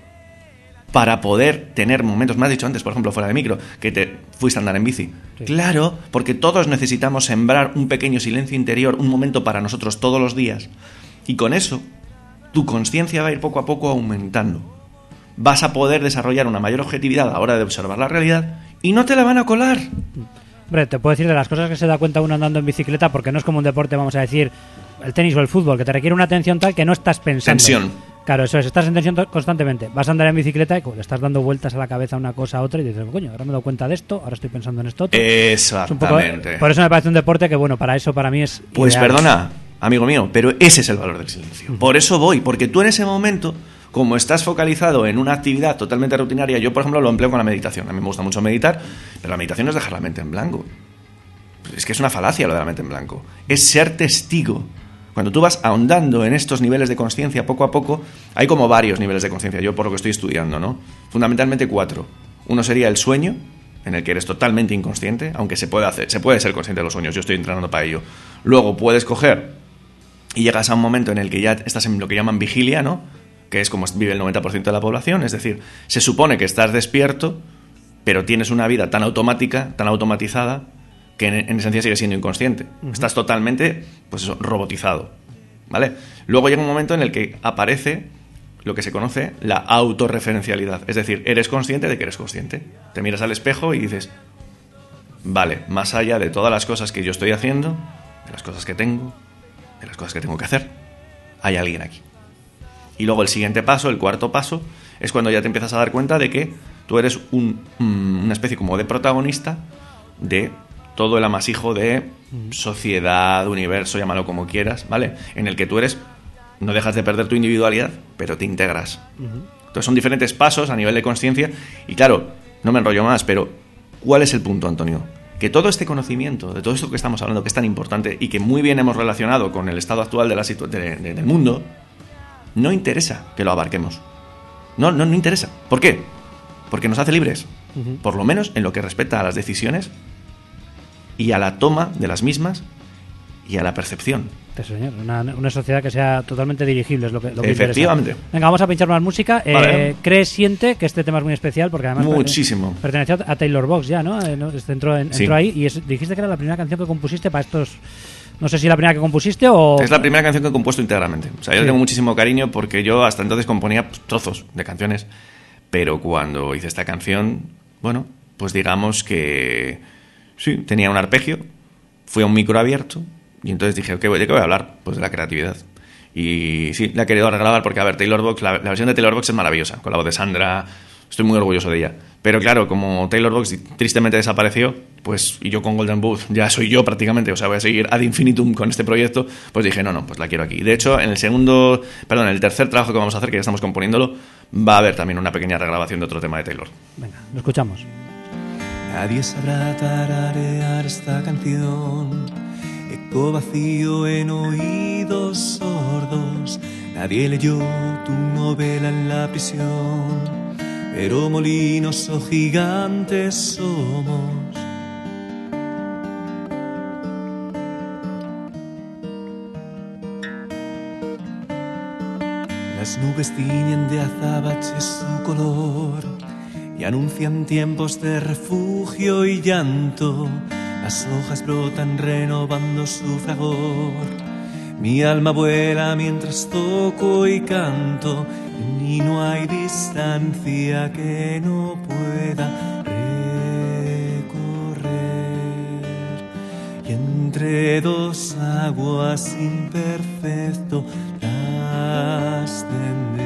para poder tener momentos, me has dicho antes, por ejemplo, fuera de micro, que te fuiste a andar en bici. Sí. Claro, porque todos necesitamos sembrar un pequeño silencio interior, un momento para nosotros todos los días. Y con eso, tu consciencia va a ir poco a poco aumentando. Vas a poder desarrollar una mayor objetividad a la hora de observar la realidad y no te la van a colar. Hombre, te puedo decir de las cosas que se da cuenta uno andando en bicicleta, porque no es como un deporte, vamos a decir, el tenis o el fútbol, que te requiere una atención tal que no estás pensando. Tensión. Claro, eso es, estás en tensión constantemente. Vas a andar en bicicleta y le estás dando vueltas a la cabeza una cosa a otra y dices, coño, ahora me he dado cuenta de esto, ahora estoy pensando en esto otro. Exactamente. Por eso me parece un deporte que, bueno, para mí es Pues ideal. Perdona, amigo mío, pero ese es el valor del silencio. Por eso voy, porque tú en ese momento, como estás focalizado en una actividad totalmente rutinaria, yo, por ejemplo, lo empleo con la meditación. A mí me gusta mucho meditar, pero la meditación no es dejar la mente en blanco. Es que es una falacia lo de la mente en blanco. Es ser testigo. Cuando tú vas ahondando en estos niveles de consciencia poco a poco, hay como varios niveles de consciencia, yo por lo que estoy estudiando, ¿no? Fundamentalmente 4. Uno sería el sueño, en el que eres totalmente inconsciente, aunque se puede ser consciente de los sueños, yo estoy entrenando para ello. Luego puedes coger y llegas a un momento en el que ya estás en lo que llaman vigilia, ¿no? Que es como vive el 90% de la población, es decir, se supone que estás despierto, pero tienes una vida tan automática, tan automatizada, que en esencia sigue siendo inconsciente. Estás totalmente, pues eso, robotizado, ¿vale? Luego llega un momento en el que aparece lo que se conoce la autorreferencialidad. Es decir, eres consciente de que eres consciente. Te miras al espejo y dices, vale, más allá de todas las cosas que yo estoy haciendo, de las cosas que tengo, de las cosas que tengo que hacer, hay alguien aquí. Y luego el siguiente paso, el cuarto paso, es cuando ya te empiezas a dar cuenta de que tú eres una especie como de protagonista de todo el amasijo de sociedad, universo, llámalo como quieras, ¿vale? En el que tú no dejas de perder tu individualidad, pero te integras. Entonces son diferentes pasos a nivel de consciencia y claro, no me enrollo más, pero ¿cuál es el punto, Antonio? Que todo este conocimiento, de todo esto que estamos hablando, que es tan importante y que muy bien hemos relacionado con el estado actual del mundo, no interesa que lo abarquemos. No interesa. ¿Por qué? Porque nos hace libres. Por lo menos en lo que respecta a las decisiones y a la toma de las mismas y a la percepción. Señor, una sociedad que sea totalmente dirigible es lo que Efectivamente. Interesa. Venga, vamos a pinchar más música. Vale. Siente que este tema es muy especial porque además muchísimo pertenece a Taylor Box ya, ¿no? Entró ahí y dijiste que era la primera canción que compusiste para estos... No sé si la primera que compusiste o... Es la primera canción que he compuesto íntegramente. O sea, yo tengo muchísimo cariño porque yo hasta entonces componía trozos de canciones, pero cuando hice esta canción, bueno, pues digamos que sí, tenía un arpegio, fui a un micro abierto y entonces dije, ¿de qué voy a hablar? Pues de la creatividad. Y sí, la he querido regrabar porque, a ver, Taylor Box, la versión de Taylor Box es maravillosa, con la voz de Sandra, estoy muy orgulloso de ella. Pero claro, como Taylor Box tristemente desapareció, pues, y yo con Golden Boot ya soy yo prácticamente, o sea, voy a seguir ad infinitum con este proyecto, pues dije, no, pues la quiero aquí. De hecho, en el tercer trabajo que vamos a hacer, que ya estamos componiéndolo, va a haber también una pequeña regrabación de otro tema de Taylor. Venga, lo escuchamos. Nadie sabrá tararear esta canción, eco vacío en oídos sordos. Nadie leyó tu novela en la prisión, pero molinos o gigantes somos. Las nubes tiñen de azabache su color y anuncian tiempos de refugio y llanto. Las hojas brotan renovando su fragor. Mi alma vuela mientras toco y canto, y no hay distancia que no pueda recorrer. Y entre dos aguas imperfecto ascender.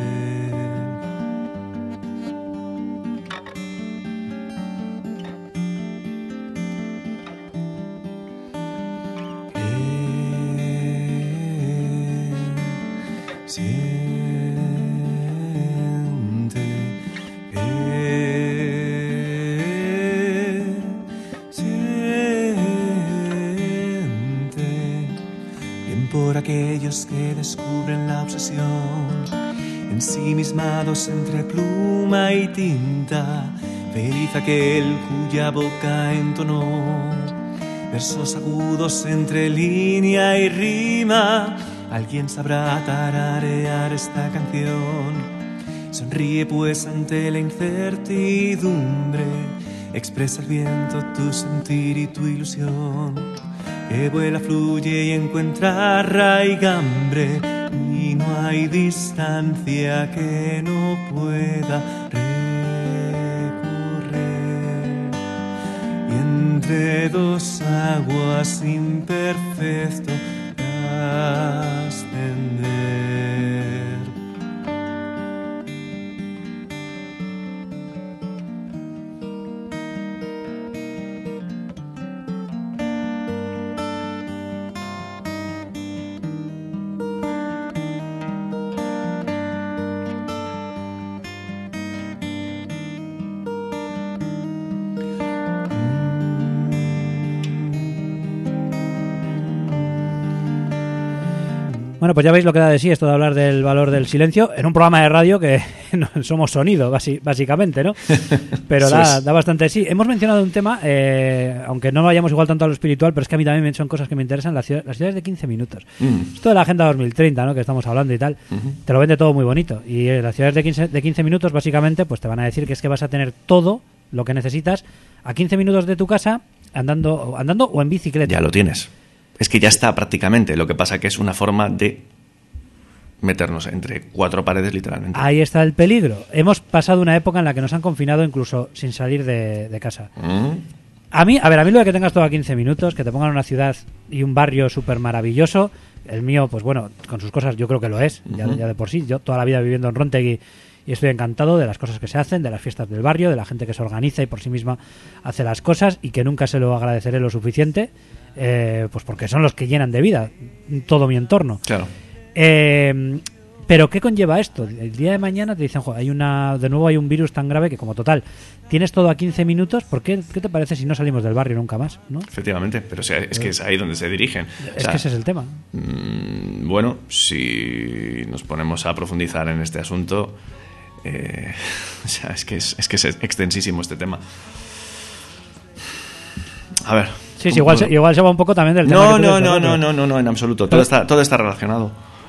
Aquellos que descubren la obsesión, ensimismados entre pluma y tinta. Feliz aquel cuya boca entonó versos agudos entre línea y rima. Alguien sabrá tararear esta canción. Sonríe pues ante la incertidumbre, expresa el viento tu sentir y tu ilusión. Que vuela, fluye y encuentra raigambre, y no hay distancia que no pueda recorrer. Y entre dos aguas imperfecto ascender. Bueno, pues ya veis lo que da de sí esto de hablar del valor del silencio en un programa de radio que no, somos sonido, básicamente, ¿no? Pero da bastante de sí. Hemos mencionado un tema, aunque no vayamos igual tanto a lo espiritual, pero es que a mí también son cosas que me interesan, las ciudades de 15 minutos. Esto de la Agenda 2030, ¿no?, que estamos hablando y tal, te lo vende todo muy bonito. Y las ciudades de 15 minutos, básicamente, pues te van a decir que es que vas a tener todo lo que necesitas a 15 minutos de tu casa, andando o en bicicleta. Ya lo tienes. Es que ya está prácticamente, lo que pasa que es una forma de meternos entre cuatro paredes literalmente. Ahí está el peligro. Hemos pasado una época en la que nos han confinado incluso sin salir de casa. A mí lo de que tengas todo a 15 minutos, que te pongan una ciudad y un barrio súper maravilloso, el mío, pues bueno, con sus cosas yo creo que lo es, ya de por sí. Yo toda la vida viviendo en Róntegui y estoy encantado de las cosas que se hacen, de las fiestas del barrio, de la gente que se organiza y por sí misma hace las cosas y que nunca se lo agradeceré lo suficiente. Pues porque son los que llenan de vida todo mi entorno. Claro. Pero ¿qué conlleva esto? El día de mañana te dicen, joder, de nuevo hay un virus tan grave que como total tienes todo a 15 minutos, ¿qué te parece si no salimos del barrio nunca más, ¿no? Efectivamente, pero o sea, es que es ahí donde se dirigen. Es que ese es el tema. Bueno, si nos ponemos a profundizar en este asunto, o sea, es que es extensísimo este tema. A ver. Sí, igual se va un poco también del tema. No, en absoluto. Todo está relacionado.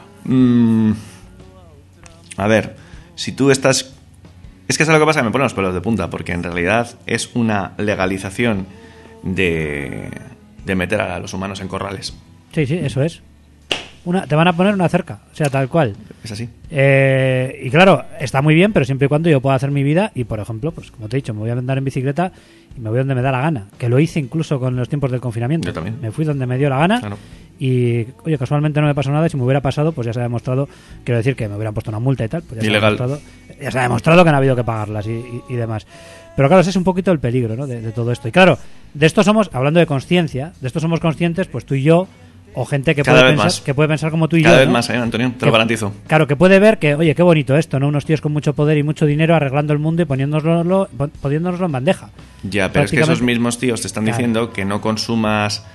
A ver, si tú estás... Es que eso es lo que pasa, que me ponen los pelos de punta, porque en realidad es una legalización de meter a los humanos en corrales. Sí, eso es. Te van a poner una cerca, o sea, tal cual. Es así. Y claro, está muy bien, pero siempre y cuando yo pueda hacer mi vida y, por ejemplo, pues como te he dicho, me voy a andar en bicicleta y me voy donde me da la gana. Que lo hice incluso con los tiempos del confinamiento. Yo también. Me fui donde me dio la gana. Claro. Y, oye, casualmente no me pasó nada. Y si me hubiera pasado, pues ya se ha demostrado, quiero decir, que me hubieran puesto una multa y tal. Pues ilegal. Ya se ha demostrado que no ha habido que pagarlas y demás. Pero claro, ese es un poquito el peligro, ¿no? de todo esto. Y claro, de esto somos, hablando de consciencia, de esto somos conscientes, pues tú y yo, o gente que puede pensar como tú y cada yo. Vez ¿no? más, Antonio, te lo garantizo. Claro, que puede ver que, oye, qué bonito esto, ¿no? Unos tíos con mucho poder y mucho dinero arreglando el mundo y poniéndonoslo en bandeja. Ya, pero es que esos mismos tíos te están diciendo que no consumas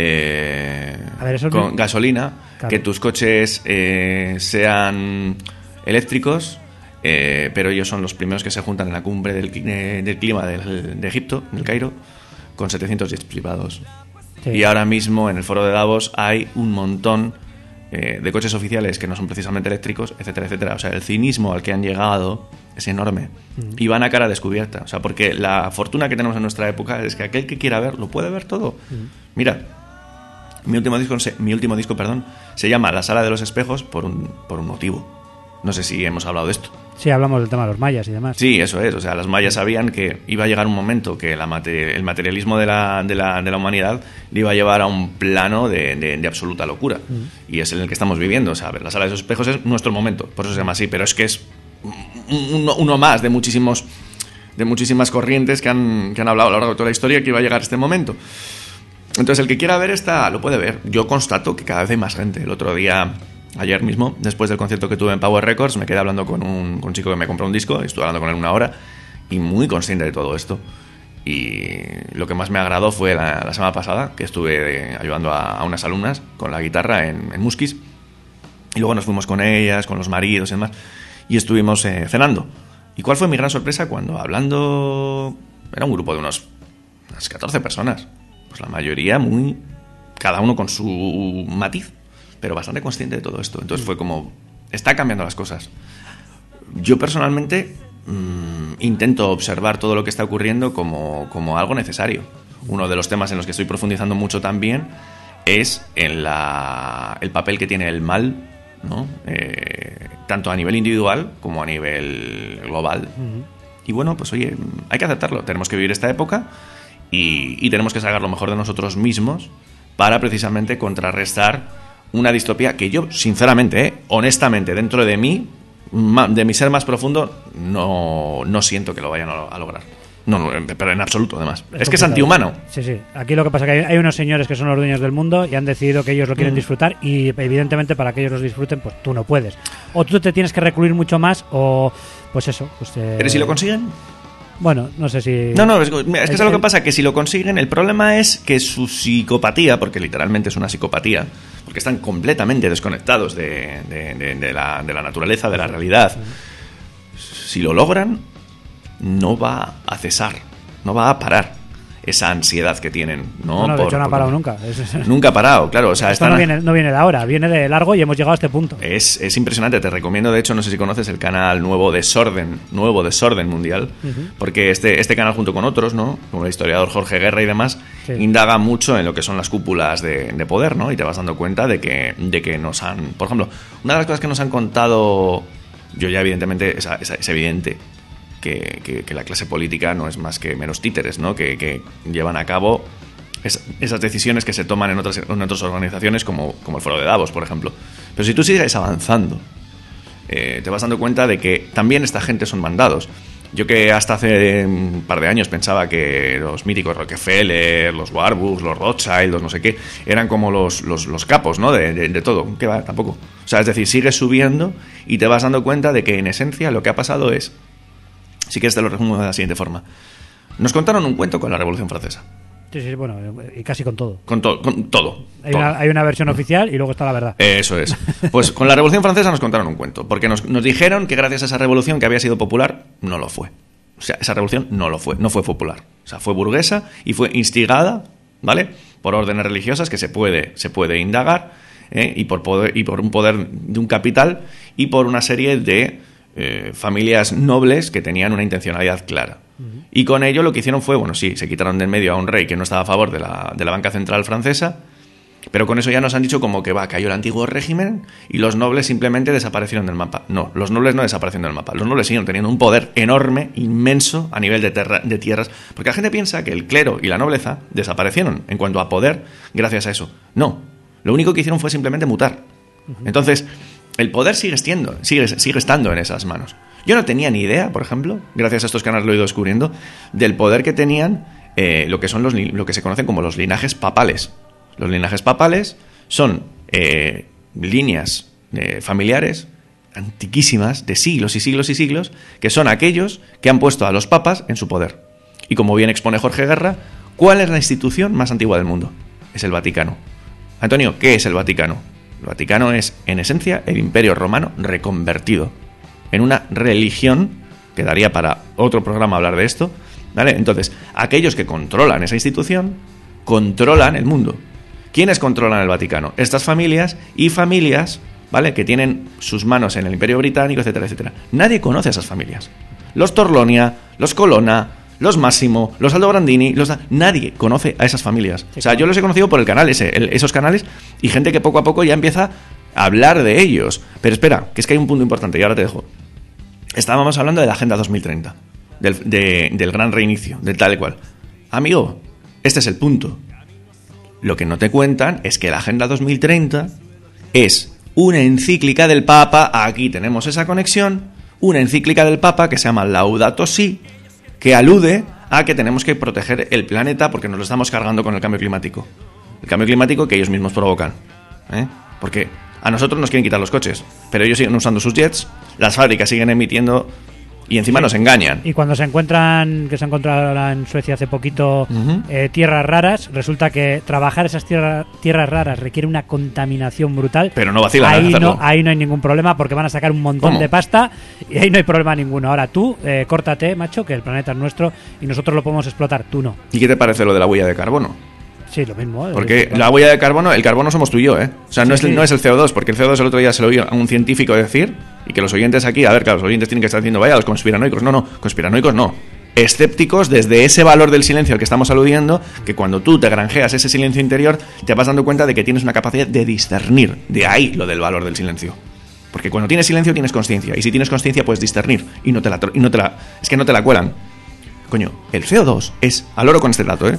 con gasolina, que tus coches sean eléctricos, pero ellos son los primeros que se juntan en la cumbre del clima de Egipto, del Cairo, con 700 jets privados. Sí. Y ahora mismo en el foro de Davos hay un montón de coches oficiales que no son precisamente eléctricos, etcétera, etcétera. O sea, el cinismo al que han llegado es enorme. Y van a cara descubierta. O sea, porque la fortuna que tenemos en nuestra época es que aquel que quiera ver, lo puede ver todo. Mira, mi último disco, se llama La Sala de los Espejos por un motivo. No sé si hemos hablado de esto. Sí, hablamos del tema de los mayas y demás. Sí, eso es. O sea, los mayas sabían que iba a llegar un momento que el materialismo de la humanidad le iba a llevar a un plano de absoluta locura. Y es en el que estamos viviendo. O sea, a ver, la Sala de los Espejos es nuestro momento. Por eso se llama así. Pero es que es uno más de muchísimas corrientes que han hablado a lo largo de toda la historia que iba a llegar este momento. Entonces, el que quiera ver lo puede ver. Yo constato que cada vez hay más gente. El otro día... Ayer mismo, después del concierto que tuve en Power Records, me quedé hablando con un chico que me compró un disco, estuve hablando con él 1 hora y muy consciente de todo esto. Y lo que más me agradó fue la semana pasada, que estuve ayudando a unas alumnas con la guitarra en Muskis, y luego nos fuimos con ellas, con los maridos y demás, y estuvimos cenando. ¿Y cuál fue mi gran sorpresa? Cuando hablando... Era un grupo de unas 14 personas, pues la mayoría cada uno con su matiz, pero bastante consciente de todo esto. Entonces fue como... Está cambiando las cosas. Yo personalmente intento observar todo lo que está ocurriendo como algo necesario. Uno de los temas en los que estoy profundizando mucho también es en el papel que tiene el mal, ¿no? Tanto a nivel individual como a nivel global. Y bueno, pues oye, hay que aceptarlo. Tenemos que vivir esta época y tenemos que sacar lo mejor de nosotros mismos para precisamente contrarrestar una distopía que yo, sinceramente, honestamente, dentro de mí, de mi ser más profundo, no siento que lo vayan a lograr. No, pero en absoluto, además. Es que es antihumano. Sí. Aquí lo que pasa es que hay unos señores que son los dueños del mundo y han decidido que ellos lo quieren disfrutar y, evidentemente, para que ellos los disfruten, pues tú no puedes. O tú te tienes que recluir mucho más o, pues eso. Pues, ¿Pero si lo consiguen? Bueno, no sé si... No, es que es lo que pasa, que si lo consiguen, el problema es que su psicopatía, porque literalmente es una psicopatía, porque están completamente desconectados de la naturaleza, de la realidad, si lo logran, no va a cesar, no va a parar esa ansiedad que tienen, ¿no? No, de hecho no ha parado nunca. Nunca ha parado, claro. O sea, esto no viene de ahora, viene de largo y hemos llegado a este punto. Es impresionante, te recomiendo, de hecho, no sé si conoces el canal nuevo Desorden Mundial, porque este canal junto con otros, ¿no? Como el historiador Jorge Guerra y demás, indaga mucho en lo que son las cúpulas de poder, ¿no? Y te vas dando cuenta de que nos han... Por ejemplo, una de las cosas que nos han contado, yo ya evidentemente, es evidente, que la clase política no es más que meros títeres, ¿no? Que llevan a cabo esas decisiones que se toman en otras organizaciones como el Foro de Davos, por ejemplo. Pero si tú sigues avanzando, te vas dando cuenta de que también esta gente son mandados. Yo que hasta hace un par de años pensaba que los míticos Rockefeller, los Warburg, los Rothschild, los no sé qué, eran como los capos, ¿no? De todo. ¿Qué va? Tampoco. O sea, es decir, sigues subiendo y te vas dando cuenta de que en esencia lo que ha pasado es... Si quieres te lo resumo de la siguiente forma. Nos contaron un cuento con la Revolución Francesa. Sí, bueno, y casi con todo. Con todo. Hay una versión oficial y luego está la verdad. Eso es. Pues con la Revolución Francesa nos contaron un cuento, porque nos dijeron que gracias a esa revolución que había sido popular, no lo fue. O sea, esa revolución no lo fue, no fue popular. O sea, fue burguesa y fue instigada ¿vale? Por órdenes religiosas que se puede indagar, y por un poder de un capital y por una serie de familias nobles que tenían una intencionalidad clara. Y con ello lo que hicieron fue, se quitaron de en medio a un rey que no estaba a favor de la banca central francesa, pero con eso ya nos han dicho como que cayó el antiguo régimen y los nobles simplemente desaparecieron del mapa. No, los nobles no desaparecieron del mapa. Los nobles siguieron teniendo un poder enorme, inmenso, a nivel de tierras, porque la gente piensa que el clero y la nobleza desaparecieron en cuanto a poder gracias a eso. No, lo único que hicieron fue simplemente mutar. Entonces, el poder sigue estando en esas manos. Yo no tenía ni idea, por ejemplo, gracias a estos canales lo he ido descubriendo, del poder que tenían lo que se conocen como los linajes papales. Los linajes papales son líneas familiares antiquísimas, de siglos y siglos y siglos, que son aquellos que han puesto a los papas en su poder. Y como bien expone Jorge Guerra, ¿cuál es la institución más antigua del mundo? Es el Vaticano. Antonio, ¿qué es el Vaticano? El Vaticano es, en esencia, el Imperio Romano reconvertido en una religión, que daría para otro programa hablar de esto, ¿vale? Entonces, aquellos que controlan esa institución, controlan el mundo. ¿Quiénes controlan el Vaticano? Estas familias y familias, ¿vale?, que tienen sus manos en el Imperio Británico, etcétera, etcétera. Nadie conoce a esas familias. Los Torlonia, los Colonna, los Máximo, los Aldobrandini, nadie conoce a esas familias. O sea, yo los he conocido por el canal esos canales, y gente que poco a poco ya empieza a hablar de ellos. Pero espera, que es que hay un punto importante y ahora te dejo. Estábamos hablando de la Agenda 2030, del gran reinicio, del tal y cual. Amigo, este es el punto. Lo que no te cuentan es que la Agenda 2030 es una encíclica del Papa, aquí tenemos esa conexión, una encíclica del Papa que se llama Laudato Si, que alude a que tenemos que proteger el planeta porque nos lo estamos cargando con el cambio climático. El cambio climático que ellos mismos provocan. Porque a nosotros nos quieren quitar los coches, pero ellos siguen usando sus jets, las fábricas siguen emitiendo y encima nos engañan. Y cuando se encontraron ahora en Suecia hace poquito tierras raras, resulta que trabajar esas tierras raras requiere una contaminación brutal. Pero no vacilan en hacerlo. Ahí no hay ningún problema porque van a sacar un montón de pasta y ahí no hay problema ninguno. Ahora tú, córtate, macho, que el planeta es nuestro y nosotros lo podemos explotar, tú no. ¿Y qué te parece lo de la huella de carbono? Sí, lo mismo. Porque la huella de carbono, el carbono somos tú y yo, ¿eh? O sea, no es el CO2, porque el CO2 el otro día se lo oí a un científico decir, y que los oyentes aquí, a ver, claro, los oyentes tienen que estar diciendo, vaya, los conspiranoicos. No, conspiranoicos no. Escépticos desde ese valor del silencio al que estamos aludiendo, que cuando tú te granjeas ese silencio interior, te vas dando cuenta de que tienes una capacidad de discernir. De ahí lo del valor del silencio. Porque cuando tienes silencio tienes consciencia, y si tienes consciencia puedes discernir, y no te la cuelan. Coño, el CO2 es, al oro con este dato,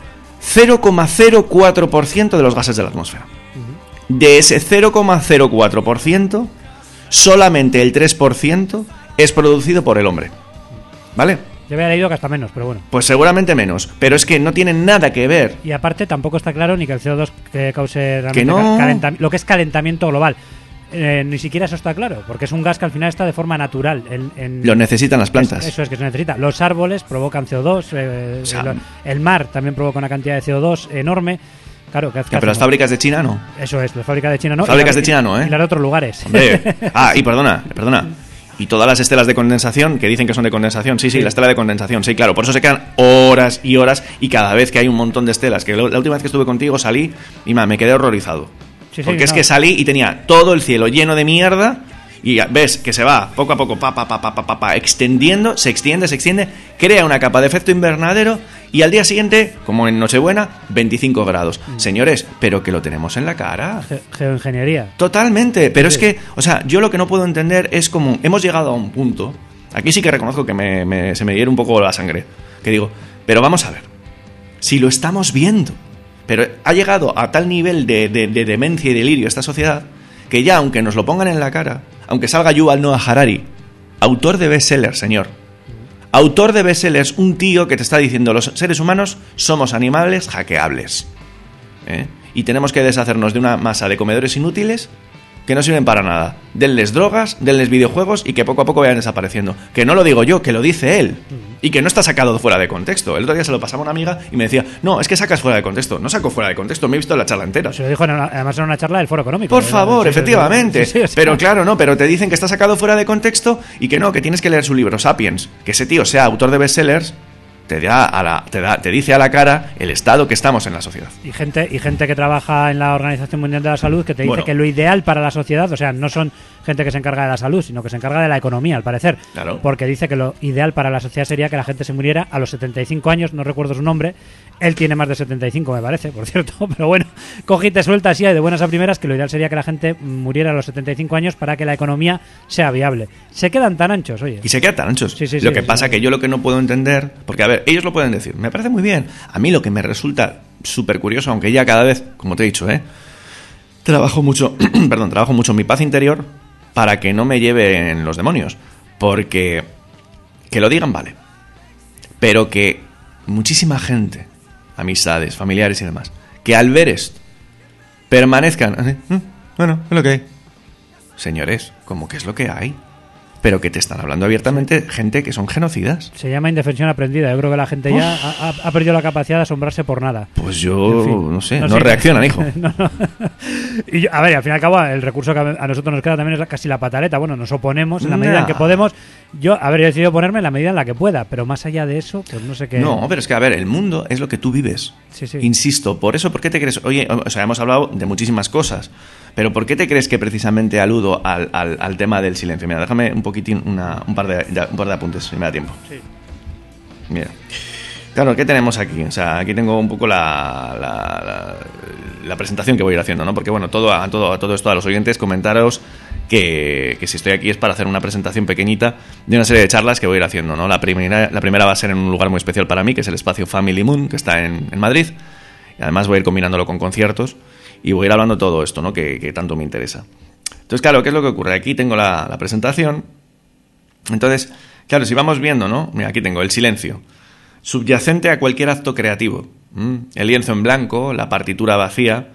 0,04% de los gases de la atmósfera. De ese 0,04%, solamente el 3% es producido por el hombre. ¿Vale? Yo había leído que hasta menos, pero bueno. Pues seguramente menos, pero es que no tienen nada que ver. Y aparte tampoco está claro ni que el CO2 que cause realmente lo que es calentamiento global. Ni siquiera eso está claro, porque es un gas que al final está de forma natural. Lo necesitan las plantas. Eso es que se necesita. Los árboles provocan CO2, el mar también provoca una cantidad de CO2 enorme. Claro, pero las fábricas de China no. Eso es, las fábricas de China no. Fábricas de China no, ¿eh? Y las de otros lugares. Hombre. Y perdona. Y todas las estelas de condensación, que dicen que son de condensación, sí, la estela de condensación, sí, claro, por eso se quedan horas y horas, y cada vez que hay un montón de estelas, que la última vez que estuve contigo salí y me quedé horrorizado. Porque es que salí y tenía todo el cielo lleno de mierda y ves que se va poco a poco extendiendo, se extiende, crea una capa de efecto invernadero y al día siguiente, como en Nochebuena, 25 grados. Señores, pero que lo tenemos en la cara. Geoingeniería. Totalmente, pero es que, o sea, yo lo que no puedo entender es como hemos llegado a un punto, aquí sí que reconozco que se me hiere un poco la sangre, que digo, pero vamos a ver, si lo estamos viendo. Pero ha llegado a tal nivel de demencia y delirio esta sociedad que ya, aunque nos lo pongan en la cara, aunque salga Yuval Noah Harari, autor de bestsellers, señor, autor de bestsellers, un tío que te está diciendo los seres humanos somos animales hackeables, y tenemos que deshacernos de una masa de comedores inútiles que no sirven para nada. Denles drogas, denles videojuegos y que poco a poco vayan desapareciendo. Que no lo digo yo, que lo dice él. Y que no está sacado fuera de contexto. El otro día se lo pasaba a una amiga y me decía, no, es que sacas fuera de contexto. No saco fuera de contexto, me he visto la charla entera. Se lo dijo además en una charla del Foro Económico. Por favor, efectivamente. Sí, pero claro, no, pero te dicen que está sacado fuera de contexto y que no, que tienes que leer su libro, Sapiens. Que ese tío sea autor de bestsellers, te dice a la cara el estado que estamos en la sociedad. Y gente que trabaja en la Organización Mundial de la Salud que te dice que lo ideal para la sociedad, o sea, no son gente que se encarga de la salud, sino que se encarga de la economía, al parecer. Claro. Porque dice que lo ideal para la sociedad sería que la gente se muriera a los 75 años, no recuerdo su nombre. Él tiene más de 75, me parece, por cierto, pero bueno, cogite suelta así de buenas a primeras que lo ideal sería que la gente muriera a los 75 años para que la economía sea viable. Se quedan tan anchos, oye. Y se quedan tan anchos. Sí, lo que pasa que yo lo que no puedo entender, porque a ver, ellos lo pueden decir, me parece muy bien. A mí lo que me resulta súper curioso, aunque ya cada vez, como te he dicho, trabajo mucho mi paz interior para que no me lleven los demonios. Porque que lo digan, vale. Pero que muchísima gente, amistades, familiares y demás, que al ver esto permanezcan así, bueno, es lo que hay. Señores, ¿cómo que es lo que hay? Pero que te están hablando abiertamente gente que son genocidas. Se llama indefensión aprendida. Yo creo que la gente ya ha perdido la capacidad de asombrarse por nada. Pues yo, en fin, no sé, no reaccionan, hijo. No. Y yo, a ver, al fin y al cabo, el recurso que a nosotros nos queda también es casi la pataleta. Bueno, nos oponemos en la medida en que podemos. Yo he decidido ponerme en la medida en la que pueda, pero más allá de eso, pues no sé qué. No, pero es que, a ver, el mundo es lo que tú vives. Sí. Insisto, por eso, ¿por qué te crees? Oye, o sea, hemos hablado de muchísimas cosas, pero ¿por qué te crees que precisamente aludo al tema del silencio? Mira, déjame un poquitín, un par de apuntes, si me da tiempo. Sí. Mira. Claro, ¿qué tenemos aquí? O sea, aquí tengo un poco la presentación que voy a ir haciendo, ¿no? Porque, bueno, a todo esto, a los oyentes, comentaros que si estoy aquí es para hacer una presentación pequeñita de una serie de charlas que voy a ir haciendo, ¿no? La primera va a ser en un lugar muy especial para mí, que es el espacio Family Moon, que está en Madrid. Y además voy a ir combinándolo con conciertos y voy a ir hablando todo esto, ¿no? Que tanto me interesa. Entonces, claro, ¿qué es lo que ocurre? Aquí tengo la presentación. Entonces, claro, si vamos viendo, ¿no? Mira, aquí tengo el silencio. Subyacente a cualquier acto creativo. El lienzo en blanco, la partitura vacía.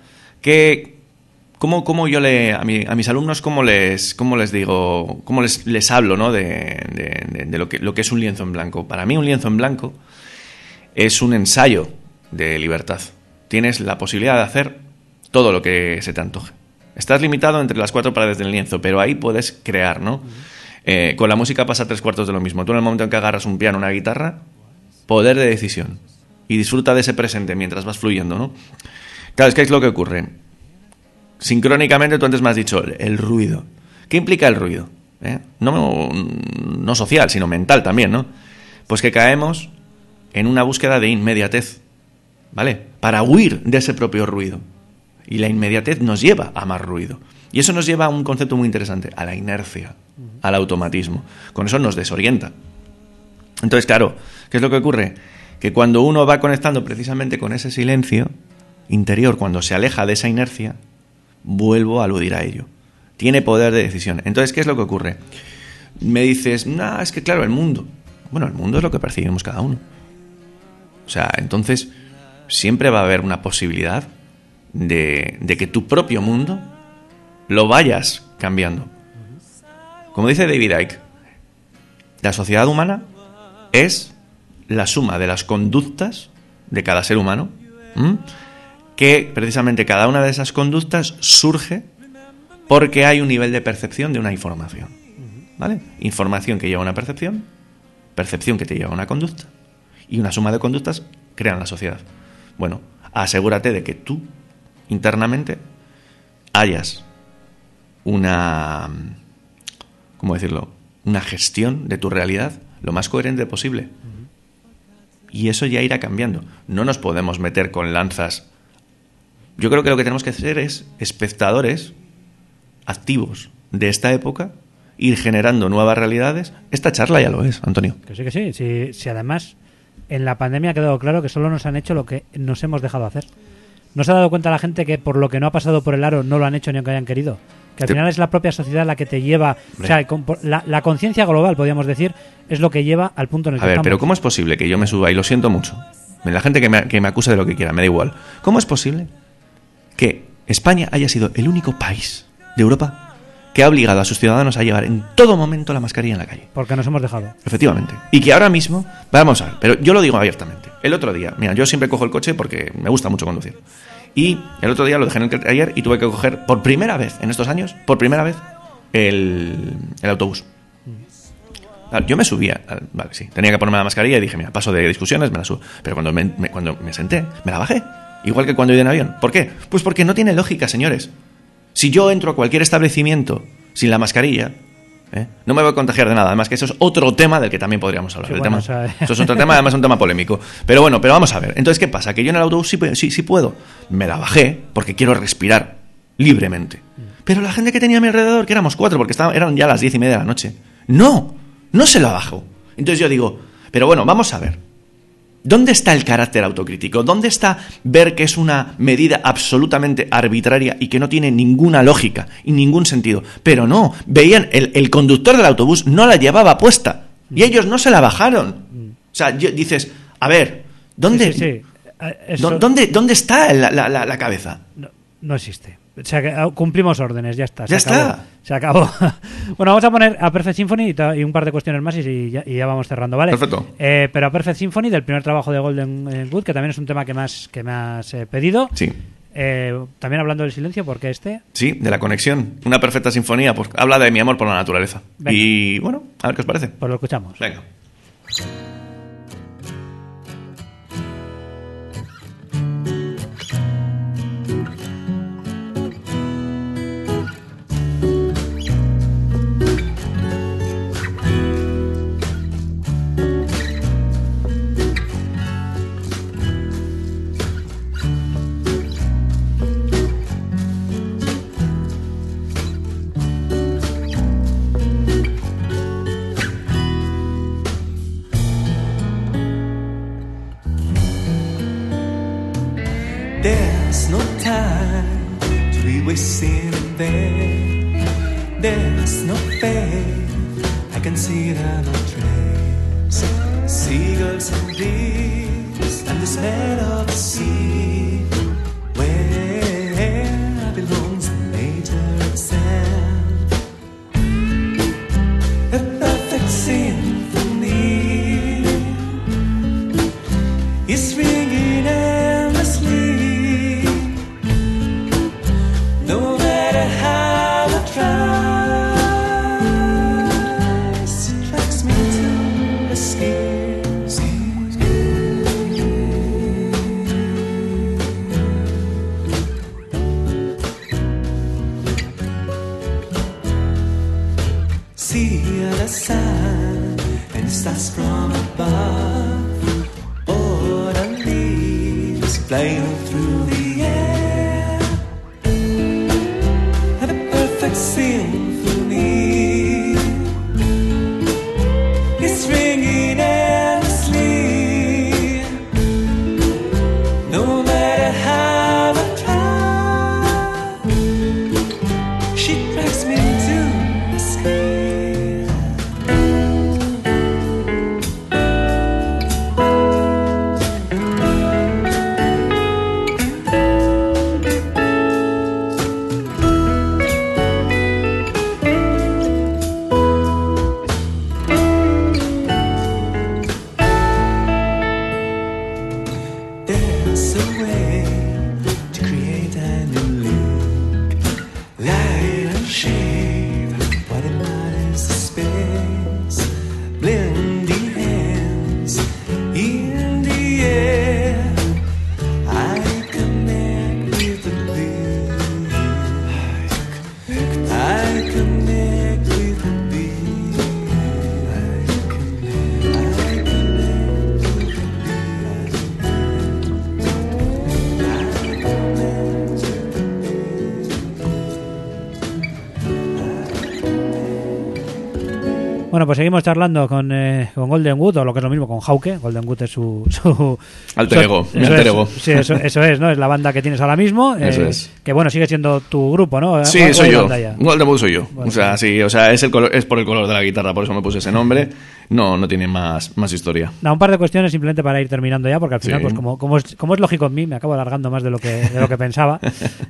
¿Cómo yo a mis alumnos, cómo les digo, cómo les hablo, ¿no? de lo que es un lienzo en blanco? Para mí un lienzo en blanco es un ensayo de libertad. Tienes la posibilidad de hacer todo lo que se te antoje. Estás limitado entre las 4 paredes del lienzo, pero ahí puedes crear, ¿no? Con la música pasa 3/4 de lo mismo. Tú en el momento en que agarras un piano, una guitarra, poder de decisión. Y disfruta de ese presente mientras vas fluyendo, ¿no? Claro, es que es lo que ocurre. Sincrónicamente, tú antes me has dicho el ruido. ¿Qué implica el ruido? No social, sino mental también, ¿no? Pues que caemos en una búsqueda de inmediatez, ¿vale? Para huir de ese propio ruido. Y la inmediatez nos lleva a más ruido. Y eso nos lleva a un concepto muy interesante, a la inercia, al automatismo. Con eso nos desorienta. Entonces, claro, ¿qué es lo que ocurre? Que cuando uno va conectando precisamente con ese silencio interior, cuando se aleja de esa inercia, vuelvo a aludir a ello. Tiene poder de decisión. Entonces, ¿qué es lo que ocurre? Me dices, es que claro, el mundo. Bueno, el mundo es lo que percibimos cada uno. O sea, entonces, siempre va a haber una posibilidad de que tu propio mundo lo vayas cambiando. Como dice David Icke, la sociedad humana es la suma de las conductas de cada ser humano, que precisamente cada una de esas conductas surge porque hay un nivel de percepción de una información, ¿vale? Información que lleva a una percepción que te lleva a una conducta, y una suma de conductas crean la sociedad. Bueno, asegúrate de que tú internamente hayas una gestión de tu realidad lo más coherente posible. Y eso ya irá cambiando. No nos podemos meter con lanzas. Yo creo que lo que tenemos que hacer es espectadores activos de esta época, ir generando nuevas realidades. Esta charla ya lo es, Antonio. Que sí. Si además en la pandemia ha quedado claro que solo nos han hecho lo que nos hemos dejado hacer. ¿No se ha dado cuenta la gente que por lo que no ha pasado por el aro no lo han hecho ni aunque hayan querido? Que al final es la propia sociedad la que te lleva... O sea, la conciencia global, podríamos decir, es lo que lleva al punto en el que estamos. A ver, pero ¿cómo es posible que yo me suba, y lo siento mucho, la gente que me acuse de lo que quiera, me da igual, ¿cómo es posible que España haya sido el único país de Europa que ha obligado a sus ciudadanos a llevar en todo momento la mascarilla en la calle? Porque nos hemos dejado. Efectivamente. Y que ahora mismo, vamos a ver, pero yo lo digo abiertamente. El otro día, mira, yo siempre cojo el coche porque me gusta mucho conducir. Y el otro día lo dejé en el taller y tuve que coger por primera vez en estos años, el autobús. Claro, yo me subía, vale, sí, tenía que ponerme la mascarilla y dije, mira, paso de discusiones, me la subo. Pero cuando me senté, me la bajé. Igual que cuando iba en avión. ¿Por qué? Pues porque no tiene lógica, señores. Si yo entro a cualquier establecimiento sin la mascarilla, no me voy a contagiar de nada. Además que eso es otro tema del que también podríamos hablar. Sí, bueno, eso es otro tema, además es un tema polémico. Pero vamos a ver. Entonces, ¿qué pasa? Que yo en el autobús sí puedo. Me la bajé porque quiero respirar libremente. Pero la gente que tenía a mi alrededor, que éramos 4, porque eran ya las 10:30 de la noche, no se la bajó. Entonces yo digo, pero bueno, vamos a ver. ¿Dónde está el carácter autocrítico? ¿Dónde está ver que es una medida absolutamente arbitraria y que no tiene ninguna lógica y ningún sentido? Pero no, veían, el conductor del autobús no la llevaba puesta y ellos no se la bajaron. O sea, dices, a ver, ¿dónde, sí. ¿dónde está la cabeza? No existe. O sea, que cumplimos órdenes, ya está. Se acabó. Bueno, vamos a poner a Perfect Symphony y un par de cuestiones más y ya vamos cerrando, ¿vale? Perfecto. Pero a Perfect Symphony, del primer trabajo de Golden Wood, que también es un tema que me has pedido. Sí. También hablando del silencio, porque Sí, de la conexión. Una perfecta sinfonía, pues habla de mi amor por la naturaleza. Venga. Y bueno, a ver qué os parece. Pues lo escuchamos. Venga. There's no time to be wasting in vain. There's no faith, I can see it on the trace. Seagulls and leaves and the smell of the sea. Where belongs nature itself? A perfect symphony is ringing endlessly. No matter how I try, it tracks me to the skin. See the other side, and it starts from above. Autumn leaves flying through the air. And a perfect symphony is ringing endlessly. No matter how I try, she drags me to the sky. There's a way to create a new link. Light and shade, what it matters is space. Blending hands in the air. I connect with the beat. I connect with the beat. I connect with the beat. Bueno, pues seguimos charlando con Golden Wood, o lo que es lo mismo, con Hauke. Golden Wood es su Alter ego, mi alter ego. Sí, eso es, ¿no? Es la banda que tienes ahora mismo. Eso es. Que bueno, sigue siendo tu grupo, ¿no? Sí, ¿O soy yo. banda ya? Golden Wood soy yo. Bueno, o sea, sí, o sea, es por el color de la guitarra, por eso me puse ese nombre. No tiene más historia. Un par de cuestiones simplemente para ir terminando ya, porque al final, Sí. pues como es lógico en mí, me acabo alargando más de lo que pensaba.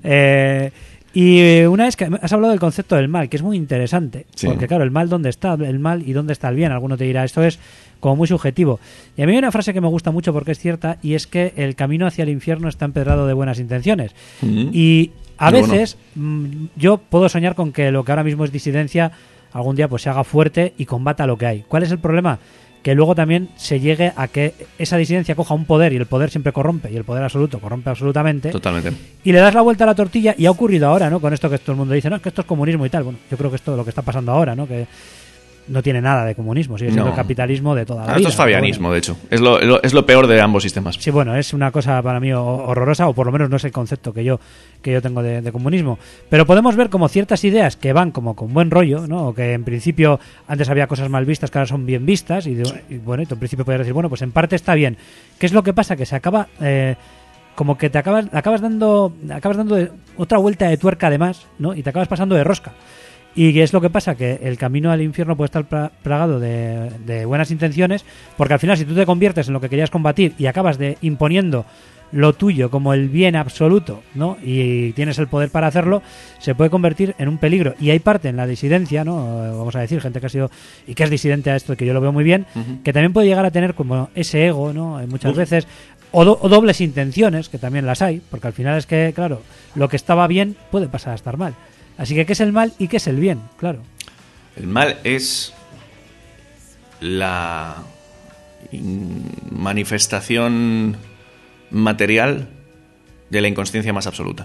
Y una es que has hablado del concepto del mal, que es muy interesante, Sí. porque claro, el mal, ¿dónde está el mal y dónde está el bien? Alguno te dirá, esto es como muy subjetivo. Y a mí hay una frase que me gusta mucho porque es cierta, y es que el camino hacia el infierno está empedrado de buenas intenciones. Mm. Y a Muy bueno. veces yo puedo soñar con que lo que ahora mismo es disidencia algún día pues se haga fuerte y combata lo que hay. ¿Cuál es el problema? Que luego también se llegue a que esa disidencia coja un poder, y el poder siempre corrompe, y el poder absoluto corrompe absolutamente. Totalmente. Y le das la vuelta a la tortilla, y ha ocurrido ahora, ¿no? Con esto que todo el mundo dice, no, es que esto es comunismo y tal. Bueno, yo creo que esto es lo que está pasando ahora, ¿no? Que no tiene nada de comunismo, sigue siendo el capitalismo de toda la vida. Esto es fabianismo, bueno, de hecho. Es lo peor de ambos sistemas. Sí, bueno, es una cosa para mí horrorosa, o por lo menos no es el concepto que yo tengo de comunismo. Pero podemos ver como ciertas ideas que van como con buen rollo, ¿no? O que en principio antes había cosas mal vistas que ahora son bien vistas, y bueno, y tú en principio podrías decir, bueno, pues en parte está bien. ¿Qué es lo que pasa? Que se acaba... como que te acabas dando otra vuelta de tuerca además, ¿no? Y te acabas pasando de rosca. Y es lo que pasa, que el camino al infierno puede estar plagado de buenas intenciones, porque al final si tú te conviertes en lo que querías combatir y acabas imponiendo lo tuyo como el bien absoluto, ¿no? Y tienes el poder para hacerlo, se puede convertir en un peligro. Y hay parte en la disidencia, ¿no? Vamos a decir, gente que ha sido y que es disidente a esto, que yo lo veo muy bien, que también puede llegar a tener como ese ego, ¿no? Muchas veces, o dobles intenciones, que también las hay, porque al final es que, claro, lo que estaba bien puede pasar a estar mal. Así que, ¿qué es el mal y qué es el bien? Claro. El mal es la manifestación material de la inconsciencia más absoluta.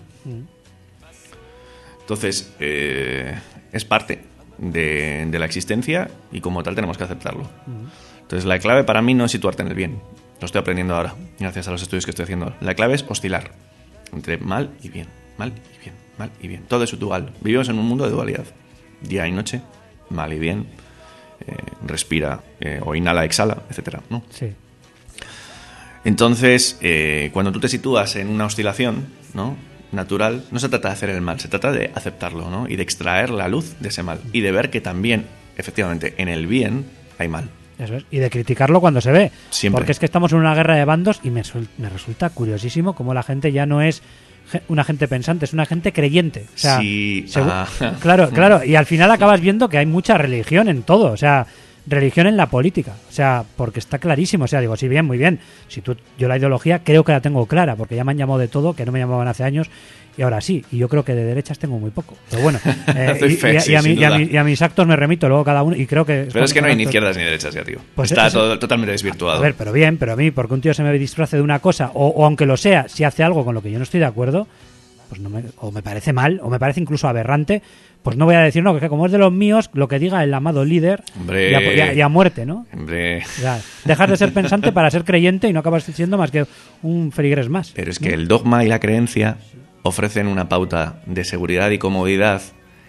Entonces, es parte de la existencia y como tal tenemos que aceptarlo. Entonces, la clave para mí no es situarte en el bien. Lo estoy aprendiendo ahora, gracias a los estudios que estoy haciendo. La clave es oscilar entre mal y bien, mal y bien, mal y bien. Todo es dual. Vivimos en un mundo de dualidad. Día y noche, mal y bien, respira o inhala, exhala, etcétera, ¿no? Sí. Entonces, cuando tú te sitúas en una oscilación, ¿no?, natural, no se trata de hacer el mal, se trata de aceptarlo, ¿no?, y de extraer la luz de ese mal y de ver que también, efectivamente, en el bien hay mal. Eso es. Y de criticarlo cuando se ve. Siempre. Porque es que estamos en una guerra de bandos y me resulta curiosísimo cómo la gente ya no es una gente pensante, es una gente creyente. O sea, sí. Claro. Y al final acabas viendo que hay mucha religión en todo. O sea, religión en la política. O sea, porque está clarísimo. O sea, digo, sí, bien, muy bien. Yo la ideología creo que la tengo clara, porque ya me han llamado de todo, que no me llamaban hace años, y ahora sí. Y yo creo que de derechas tengo muy poco. Pero bueno, y a mis actos me remito luego cada uno, y creo que... Pero es que no hay ni izquierdas ni derechas ya, tío. Pues está todo totalmente desvirtuado. A ver, pero a mí, porque un tío se me disfrace de una cosa, o aunque lo sea, si hace algo con lo que yo no estoy de acuerdo, pues o me parece mal, o me parece incluso aberrante, pues no voy a decir, no, que como es de los míos, lo que diga el amado líder, y a muerte, ¿no? Hombre. O sea, dejas de ser pensante para ser creyente y no acabas siendo más que un feligres más. Pero es que el dogma y la creencia ofrecen una pauta de seguridad y comodidad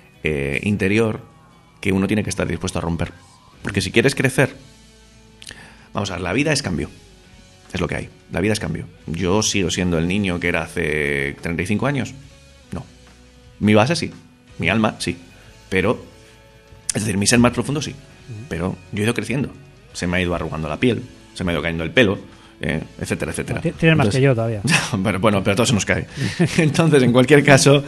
interior que uno tiene que estar dispuesto a romper. Porque si quieres crecer, vamos a ver, la vida es cambio. Es lo que hay. La vida es cambio. Yo sigo siendo el niño que era hace 35 años. No. Mi base sí. Mi alma sí. Pero, es decir, mi ser más profundo sí. Pero yo he ido creciendo. Se me ha ido arrugando la piel. Se me ha ido cayendo el pelo. Etcétera, etcétera. Tienes más que yo todavía. Bueno, pero todo se nos cae. Entonces, en cualquier caso,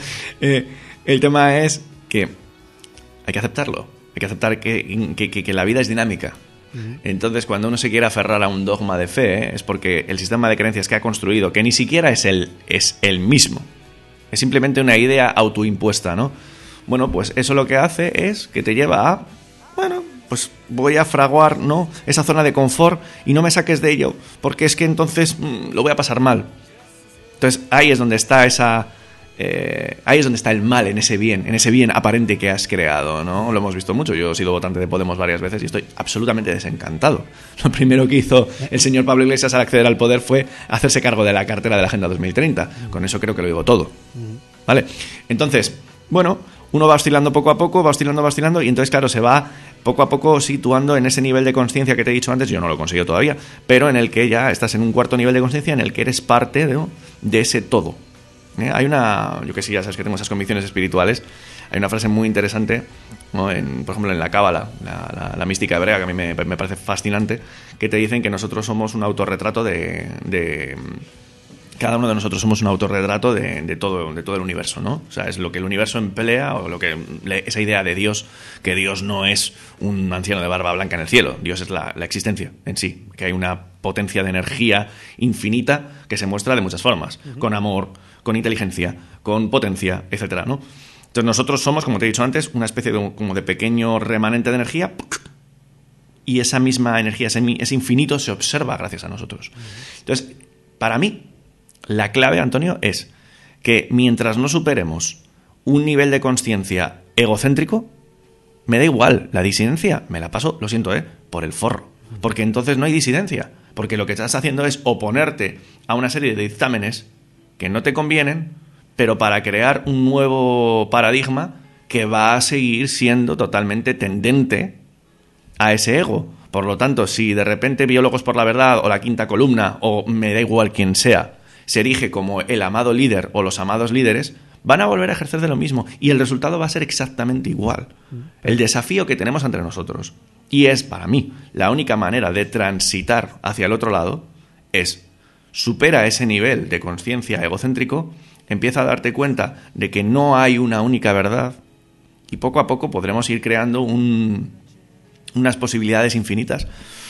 el tema es que hay que aceptarlo. Hay que aceptar que la vida es dinámica. Entonces, cuando uno se quiere aferrar a un dogma de fe, es porque el sistema de creencias que ha construido, que ni siquiera es el mismo, es simplemente una idea autoimpuesta, ¿no? Bueno, pues eso lo que hace es que te lleva a, bueno, pues voy a fraguar, ¿no?, esa zona de confort y no me saques de ello, porque es que entonces lo voy a pasar mal. Entonces, ahí es donde está ahí es donde está el mal, en ese bien aparente que has creado, ¿no? Lo hemos visto mucho. Yo he sido votante de Podemos varias veces y estoy absolutamente desencantado. Lo primero que hizo el señor Pablo Iglesias al acceder al poder fue hacerse cargo de la cartera de la Agenda 2030. Con eso creo que lo digo todo. ¿Vale? Entonces, bueno, uno va oscilando poco a poco, va oscilando, y entonces, claro, se va poco a poco situando en ese nivel de conciencia que te he dicho antes. Yo no lo he conseguido todavía, pero en el que ya estás en un cuarto nivel de conciencia en el que eres parte de ese todo. Hay yo que sí, ya sabes que tengo esas convicciones espirituales. Hay una frase muy interesante, ¿no?, por ejemplo, en la Cábala, la mística hebrea, que a mí me parece fascinante, que te dicen que nosotros somos un autorretrato cada uno de nosotros somos un autorretrato de todo el universo, ¿no? O sea, es lo que el universo emplea, o esa idea de Dios, que Dios no es un anciano de barba blanca en el cielo. Dios es la existencia en sí, que hay una potencia de energía infinita que se muestra de muchas formas, con amor, con inteligencia, con potencia, etcétera, ¿no? Entonces nosotros somos, como te he dicho antes, una especie como de pequeño remanente de energía, y esa misma energía, ese infinito se observa gracias a nosotros. Entonces, para mí, la clave, Antonio, es que mientras no superemos un nivel de conciencia egocéntrico, me da igual, la disidencia me la paso, lo siento, por el forro. Porque entonces no hay disidencia. Porque lo que estás haciendo es oponerte a una serie de dictámenes que no te convienen, pero para crear un nuevo paradigma que va a seguir siendo totalmente tendente a ese ego. Por lo tanto, si de repente Biólogos por la Verdad o La Quinta Columna, o me da igual quién sea, se erige como el amado líder o los amados líderes, van a volver a ejercer de lo mismo y el resultado va a ser exactamente igual. El desafío que tenemos entre nosotros, y es para mí la única manera de transitar hacia el otro lado, es supera ese nivel de conciencia egocéntrico, empieza a darte cuenta de que no hay una única verdad y poco a poco podremos ir creando unas posibilidades infinitas.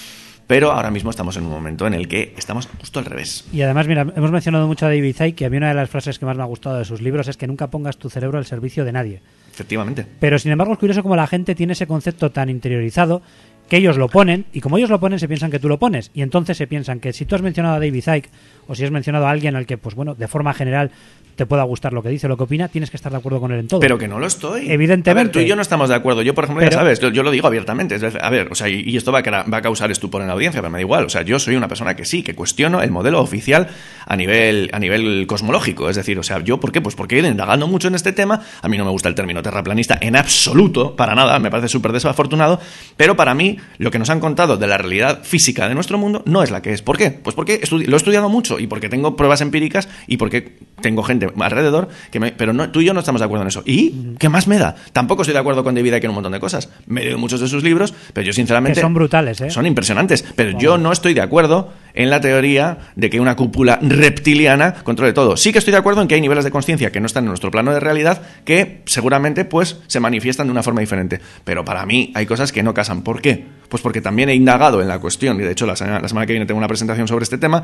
Pero ahora mismo estamos en un momento en el que estamos justo al revés. Y además, mira, hemos mencionado mucho a David Icke, y a mí una de las frases que más me ha gustado de sus libros es que nunca pongas tu cerebro al servicio de nadie. Efectivamente. Pero sin embargo es curioso cómo la gente tiene ese concepto tan interiorizado que ellos lo ponen, y como ellos lo ponen se piensan que tú lo pones, y entonces se piensan que si tú has mencionado a David Icke o si has mencionado a alguien al que, pues bueno, de forma general te pueda gustar lo que dice, lo que opina, tienes que estar de acuerdo con él en todo. Pero que no lo estoy. Evidentemente. A ver, tú y yo no estamos de acuerdo. Yo, por ejemplo, ya sabes, yo lo digo abiertamente. Es decir, a ver, o sea, y esto va a causar estupor en la audiencia, pero me da igual. O sea, yo soy una persona que sí, que cuestiono el modelo oficial a nivel cosmológico. Es decir, o sea, ¿yo por qué? Pues porque he ido indagando mucho en este tema. A mí no me gusta el término terraplanista en absoluto, para nada. Me parece súper desafortunado. Pero para mí, lo que nos han contado de la realidad física de nuestro mundo no es la que es. ¿Por qué? Pues porque lo he estudiado mucho y porque tengo pruebas empíricas y porque tengo gente alrededor pero no, tú y yo no estamos de acuerdo en eso. ¿Y qué más me da? Tampoco estoy de acuerdo con David Icke en un montón de cosas. Me he leído muchos de sus libros, pero yo sinceramente... Que son brutales, ¿eh? Son impresionantes. Pero yo no estoy de acuerdo en la teoría de que una cúpula reptiliana controle todo. Sí que estoy de acuerdo en que hay niveles de conciencia que no están en nuestro plano de realidad que seguramente pues se manifiestan de una forma diferente. Pero para mí hay cosas que no casan. ¿Por qué? Pues porque también he indagado en la cuestión, y de hecho la semana que viene tengo una presentación sobre este tema.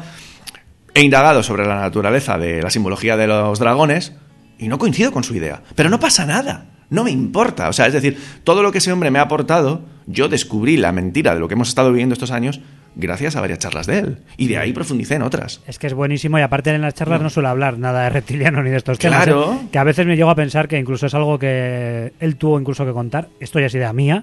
He indagado sobre la naturaleza de la simbología de los dragones y no coincido con su idea. Pero no pasa nada. No me importa. O sea, es decir, todo lo que ese hombre me ha aportado, yo descubrí la mentira de lo que hemos estado viviendo estos años gracias a varias charlas de él. Y de ahí profundicé en otras. Es que es buenísimo, y aparte en las charlas no suele hablar nada de reptiliano ni de estos temas. Claro. Que a veces me llego a pensar que incluso es algo que él tuvo incluso que contar. Esto ya es idea mía.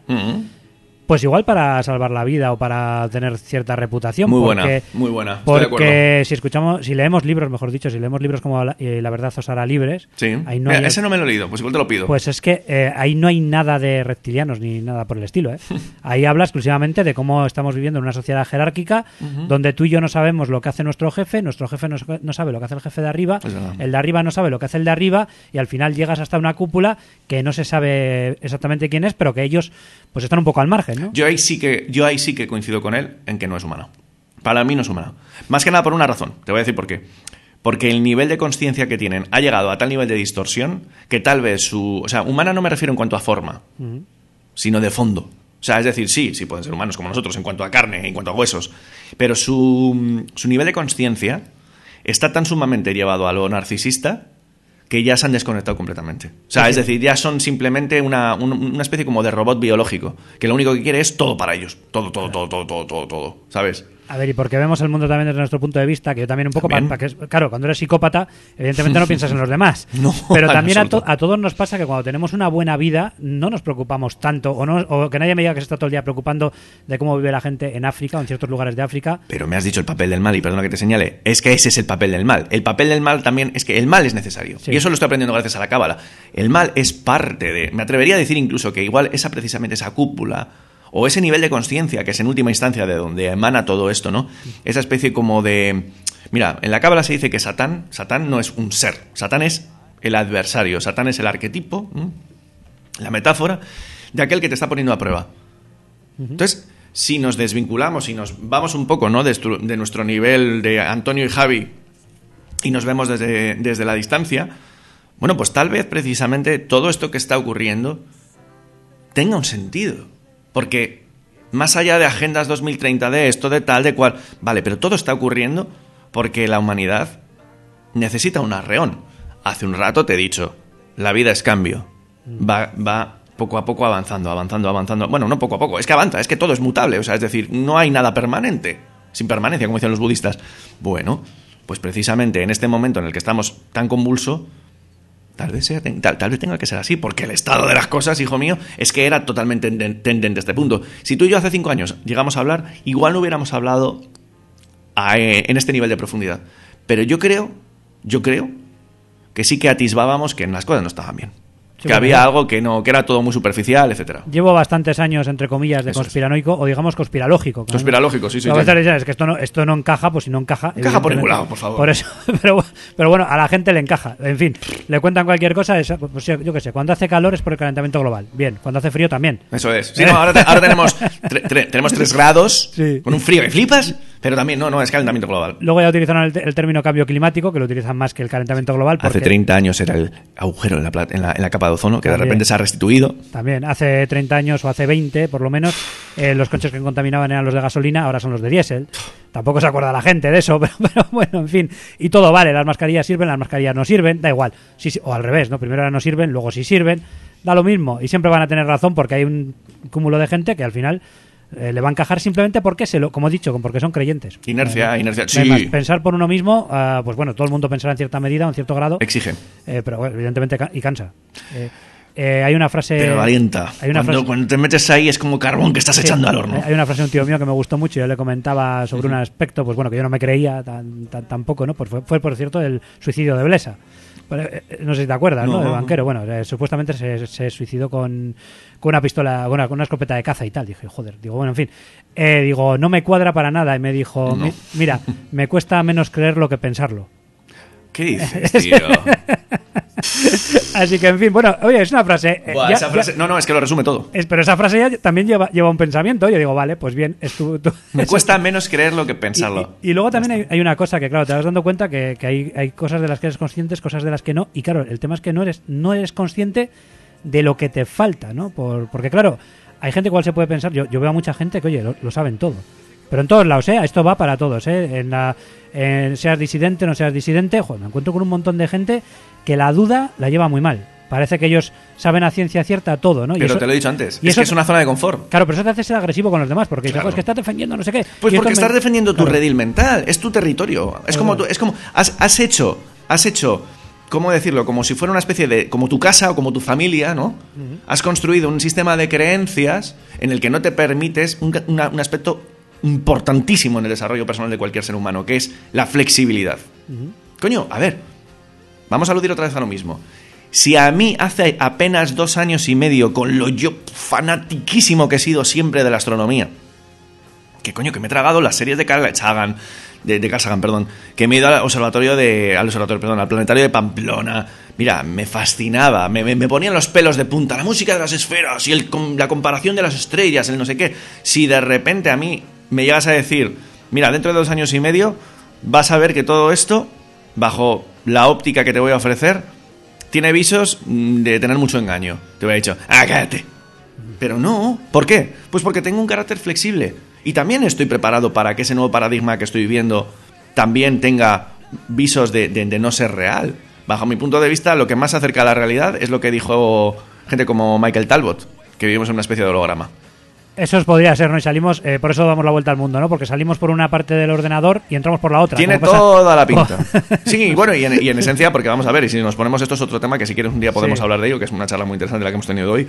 Pues igual para salvar la vida o para tener cierta reputación. Muy buena. Estoy porque si leemos libros, mejor dicho, si leemos libros como La verdad os hará libres... Sí. Ahí no hay, ese no me lo he leído, pues igual te lo pido. Pues es que ahí no hay nada de reptilianos ni nada por el estilo. Ahí habla exclusivamente de cómo estamos viviendo en una sociedad jerárquica donde tú y yo no sabemos lo que hace nuestro jefe no sabe lo que hace el jefe de arriba, el de arriba no sabe lo que hace el de arriba, y al final llegas hasta una cúpula que no se sabe exactamente quién es, pero que ellos pues están un poco al margen, ¿no? Yo ahí sí que coincido con él en que no es humano. Para mí no es humano. Más que nada por una razón. Te voy a decir por qué. Porque el nivel de conciencia que tienen ha llegado a tal nivel de distorsión que tal vez o sea, humana no me refiero en cuanto a forma, sino de fondo. O sea, es decir, sí pueden ser humanos como nosotros en cuanto a carne, en cuanto a huesos, pero su nivel de conciencia está tan sumamente llevado a lo narcisista que ya se han desconectado completamente. O sea, es decir, ya son simplemente una especie como de robot biológico, que lo único que quiere es todo para ellos. Todo, ¿sabes? A ver, y porque vemos el mundo también desde nuestro punto de vista, que yo también un poco... claro, cuando eres psicópata, evidentemente no piensas en los demás. No, pero también a todos nos pasa que cuando tenemos una buena vida no nos preocupamos tanto, o que nadie me diga que se está todo el día preocupando de cómo vive la gente en África o en ciertos lugares de África. Pero me has dicho el papel del mal, y perdona que te señale, es que ese es el papel del mal. El papel del mal también es que el mal es necesario. Sí. Y eso lo estoy aprendiendo gracias a la cábala. El mal es parte de... Me atrevería a decir incluso que igual precisamente esa cúpula o ese nivel de conciencia que es en última instancia de donde emana todo esto, ¿no? Esa especie como de... Mira, en la cábala se dice que Satán no es un ser, Satán es el adversario, Satán es el arquetipo, la metáfora de aquel que te está poniendo a prueba. Entonces, si nos desvinculamos y nos vamos un poco, ¿no?, de nuestro nivel de Antonio y Javi y nos vemos desde la distancia, bueno, pues tal vez precisamente todo esto que está ocurriendo tenga un sentido. Porque más allá de agendas 2030, de esto, de tal, de cual... Vale, pero todo está ocurriendo porque la humanidad necesita un arreón. Hace un rato te he dicho, la vida es cambio. va poco a poco avanzando. Bueno, no poco a poco, es que avanza, es que todo es mutable, o sea, es decir, no hay nada permanente, sin permanencia, como dicen los budistas. Bueno, pues precisamente en este momento en el que estamos tan convulso, tal vez tenga que ser así, porque el estado de las cosas, hijo mío, es que era totalmente tendente a este punto. Si tú y yo hace 5 años llegamos a hablar, igual no hubiéramos hablado en este nivel de profundidad. Pero yo creo que sí que atisbábamos que las cosas no estaban bien. Sí, que había algo que era todo muy superficial, etcétera. Llevo bastantes años, entre comillas, de conspiranoico, o digamos conspiralógico. Conspiralógico, sí. Es que esto no encaja, pues si no encaja... Encaja por ningún lado, por favor. Por eso, pero bueno, a la gente le encaja. En fin, le cuentan cualquier cosa, pues yo qué sé, cuando hace calor es por el calentamiento global. Bien, cuando hace frío también. Eso es. Sí, no, ahora tenemos 3 grados, sí, con un frío que flipas, pero también no es calentamiento global. Luego ya utilizaron el término cambio climático, que lo utilizan más que el calentamiento global. Hace 30 años era el agujero en la capa de ozono, que también, de repente se ha restituido. También, hace 30 años o hace 20, por lo menos, los coches que contaminaban eran los de gasolina, ahora son los de diésel. Tampoco se acuerda la gente de eso, pero bueno, en fin. Y todo vale, las mascarillas sirven, las mascarillas no sirven, da igual. Sí, o al revés, ¿no? Primero no sirven, luego sí sirven, da lo mismo. Y siempre van a tener razón porque hay un cúmulo de gente que al final... le va a encajar simplemente porque como he dicho, porque son creyentes. Inercia, sí. Además, pensar por uno mismo, pues bueno, todo el mundo pensará en cierta medida o en cierto grado. Exige. Pero bueno, evidentemente y cansa. Hay una frase... Pero valienta. Cuando te metes ahí es como carbón que estás echando al horno. Hay una frase de un tío mío que me gustó mucho. Yo le comentaba sobre un aspecto, pues bueno, que yo no me creía tampoco, ¿no? Pues fue por cierto, el suicidio de Blesa. No sé si te acuerdas, ¿no? Del banquero. Bueno, supuestamente se suicidó con una pistola, con una escopeta de caza y tal. Dije, joder, bueno, en fin. No me cuadra para nada. Y me dijo, mira, me cuesta menos creerlo que pensarlo. ¿Qué dices, tío? Así que, en fin, bueno, oye, es una frase... esa frase no, es que lo resume todo. Pero esa frase ya también lleva un pensamiento. Yo digo, vale, pues bien, me cuesta menos creerlo que pensarlo. Y luego también hay una cosa que, claro, te vas dando cuenta que hay cosas de las que eres consciente, cosas de las que no. Y claro, el tema es que no eres consciente de lo que te falta, ¿no? Porque, claro, hay gente igual se puede pensar... Yo veo a mucha gente que, oye, lo saben todo. Pero en todos lados, esto va para todos, seas disidente, no seas disidente, me encuentro con un montón de gente que la duda la lleva muy mal. Parece que ellos saben a ciencia cierta todo, ¿no? Pero eso, te lo he dicho antes, es que es una zona de confort. Claro, pero eso te hace ser agresivo con los demás, porque claro, es que estás defendiendo no sé qué. Pues porque estás defendiendo tu redil mental, es tu territorio. Es como has hecho, ¿cómo decirlo? Como si fuera una especie de... como tu casa o como tu familia, ¿no? Uh-huh. Has construido un sistema de creencias en el que no te permites un aspecto importantísimo en el desarrollo personal de cualquier ser humano, que es la flexibilidad. Uh-huh. Coño, a ver, vamos a aludir otra vez a lo mismo. Si a mí hace apenas 2 años y medio, con lo yo fanatiquísimo que he sido siempre de la astronomía, que coño, que me he tragado las series de Carl Sagan, de Carl Sagan, perdón, que me he ido al planetario de Pamplona. Mira, me fascinaba, me ponían los pelos de punta, la música de las esferas y la comparación de las estrellas, el no sé qué. Si de repente a mí me llegas a decir, mira, dentro de 2 años y medio vas a ver que todo esto, bajo la óptica que te voy a ofrecer, tiene visos de tener mucho engaño. Te hubiera dicho, cállate. Pero no, ¿por qué? Pues porque tengo un carácter flexible y también estoy preparado para que ese nuevo paradigma que estoy viviendo también tenga visos de no ser real. Bajo mi punto de vista, lo que más se acerca a la realidad es lo que dijo gente como Michael Talbot, que vivimos en una especie de holograma. Eso podría ser, ¿no? Y salimos, por eso damos la vuelta al mundo, ¿no? Porque salimos por una parte del ordenador y entramos por la otra. Tiene toda la pinta. Sí, bueno, y en esencia, porque vamos a ver, y si nos ponemos, esto es otro tema que si quieres un día podemos hablar de ello, que es una charla muy interesante la que hemos tenido hoy.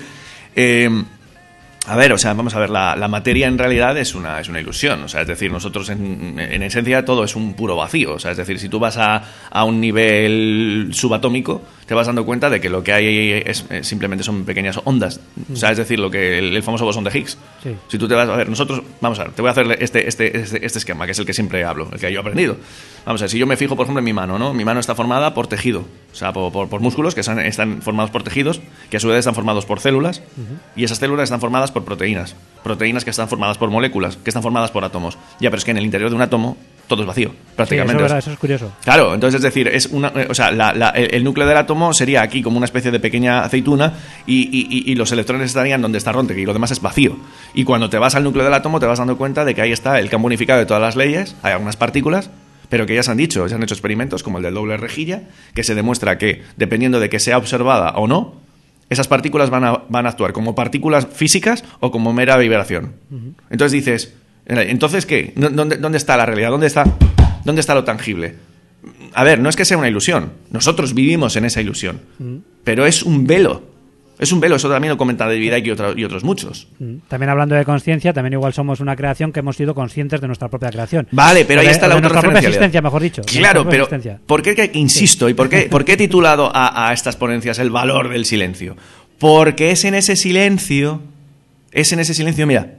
A ver, o sea, vamos a ver, la materia en realidad es una ilusión, o sea, es decir, nosotros en esencia todo es un puro vacío, o sea, es decir, si tú vas a un nivel subatómico, te vas dando cuenta de que lo que hay simplemente son pequeñas ondas, o sea, es decir, lo que el famoso bosón de Higgs. Sí. Si tú te vas a ver, vamos a ver, te voy a hacer este esquema, que es el que siempre hablo, el que yo he aprendido. Vamos a ver, si yo me fijo, por ejemplo, en mi mano, ¿no? Mi mano está formada por tejido, o sea, por músculos que están formados por tejidos, que a su vez están formados por células, y esas células están formadas por proteínas que están formadas por moléculas, que están formadas por átomos. Ya, pero es que en el interior de un átomo todo es vacío, prácticamente. Sí, eso es curioso. Claro, entonces es decir, el núcleo del átomo sería aquí como una especie de pequeña aceituna y los electrones estarían donde está Ronte y lo demás es vacío. Y cuando te vas al núcleo del átomo te vas dando cuenta de que ahí está el campo unificado de todas las leyes, hay algunas partículas, pero que ya se han hecho experimentos como el del doble rejilla, que se demuestra que dependiendo de que sea observada o no, esas partículas van a actuar como partículas físicas o como mera vibración. Entonces dices, ¿entonces qué? ¿Dónde está la realidad? ¿Dónde está lo tangible? A ver, no es que sea una ilusión. Nosotros vivimos en esa ilusión. Pero es un velo. Es un velo, eso también lo comenta David Icke y otros muchos. También hablando de consciencia, también igual somos una creación que hemos sido conscientes de nuestra propia creación. Vale, pero ahí está la nuestra propia autorreferencialidad. existencia, mejor dicho. Claro, pero ¿por qué insisto? ¿Y por qué he titulado a estas ponencias El valor del silencio? Porque es en ese silencio, mira,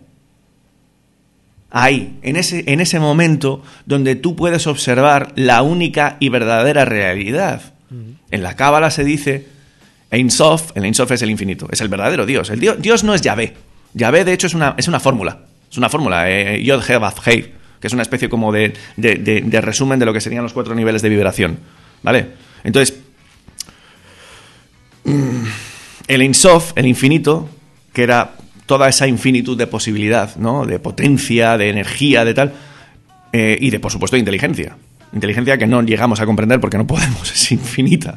ahí, en ese momento donde tú puedes observar la única y verdadera realidad. En la Cábala se dice Ein Sof, el Ein Sof es el infinito, es el verdadero Dios. Dios no es Yahvé. Yahvé, de hecho, es una fórmula. Es una fórmula, Yod He Vav Hei, que es una especie como de resumen de lo que serían los 4 niveles de vibración. ¿Vale? Entonces, el Ein Sof, el infinito, que era toda esa infinitud de posibilidad, ¿no? De potencia, de energía, de tal, y de, por supuesto, de inteligencia. Inteligencia que no llegamos a comprender porque no podemos, es infinita.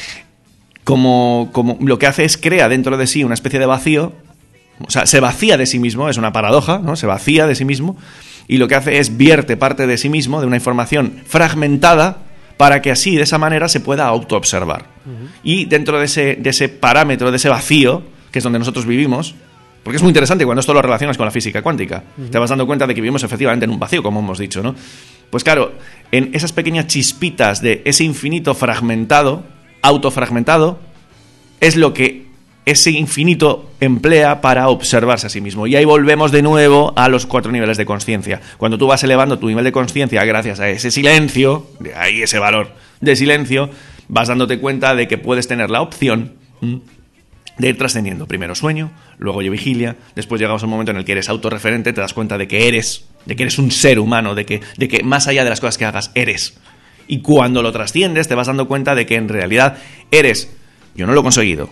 Como lo que hace es crea dentro de sí una especie de vacío, o sea, se vacía de sí mismo, es una paradoja, ¿no? Se vacía de sí mismo, y lo que hace es vierte parte de sí mismo, de una información fragmentada, para que así, de esa manera, se pueda autoobservar. Y dentro de ese parámetro, de ese vacío, que es donde nosotros vivimos, porque es muy interesante cuando esto lo relacionas con la física cuántica, te vas dando cuenta de que vivimos efectivamente en un vacío, como hemos dicho, ¿no? Pues claro, en esas pequeñas chispitas de ese infinito fragmentado, autofragmentado, es lo que ese infinito emplea para observarse a sí mismo. Y ahí volvemos de nuevo a los 4 niveles de consciencia. Cuando tú vas elevando tu nivel de consciencia gracias a ese silencio, de ahí ese valor de silencio, vas dándote cuenta de que puedes tener la opción de ir trascendiendo. Primero sueño, luego yo vigilia, después llegamos a un momento en el que eres autorreferente, te das cuenta de que eres un ser humano, de que más allá de las cosas que hagas, eres. Y cuando lo trasciendes, te vas dando cuenta de que en realidad eres. Yo no lo he conseguido.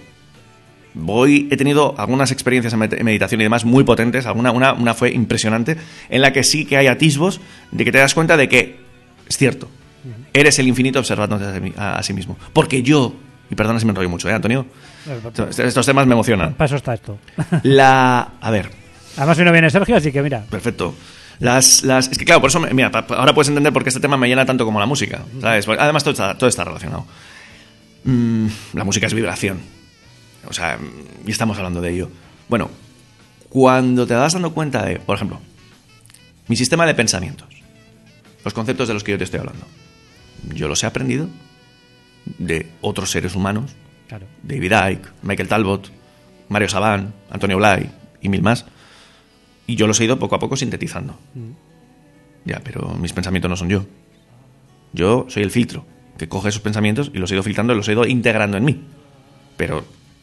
He tenido algunas experiencias en meditación y demás muy potentes, una fue impresionante, en la que sí que hay atisbos de que te das cuenta de que es cierto, eres el infinito observándote a sí mismo. Porque yo, y perdona si me enrollo mucho, Antonio, estos temas me emocionan. Para eso está esto. A ver. Además hoy no viene Sergio, así que mira. Perfecto. Es que claro, por eso, mira, ahora puedes entender por qué este tema me llena tanto como la música, ¿sabes? Además todo está relacionado. La música es vibración. O sea, y estamos hablando de ello. Bueno, cuando te vas dando cuenta de, por ejemplo, mi sistema de pensamientos, los conceptos de los que yo te estoy hablando, yo los he aprendido de otros seres humanos, claro. David Icke, Michael Talbot, Mario Saban, Antonio Blay y mil más, y yo los he ido poco a poco sintetizando. Ya, pero mis pensamientos no son yo. Yo soy el filtro que coge esos pensamientos y los he ido filtrando y los he ido integrando en mí. Pero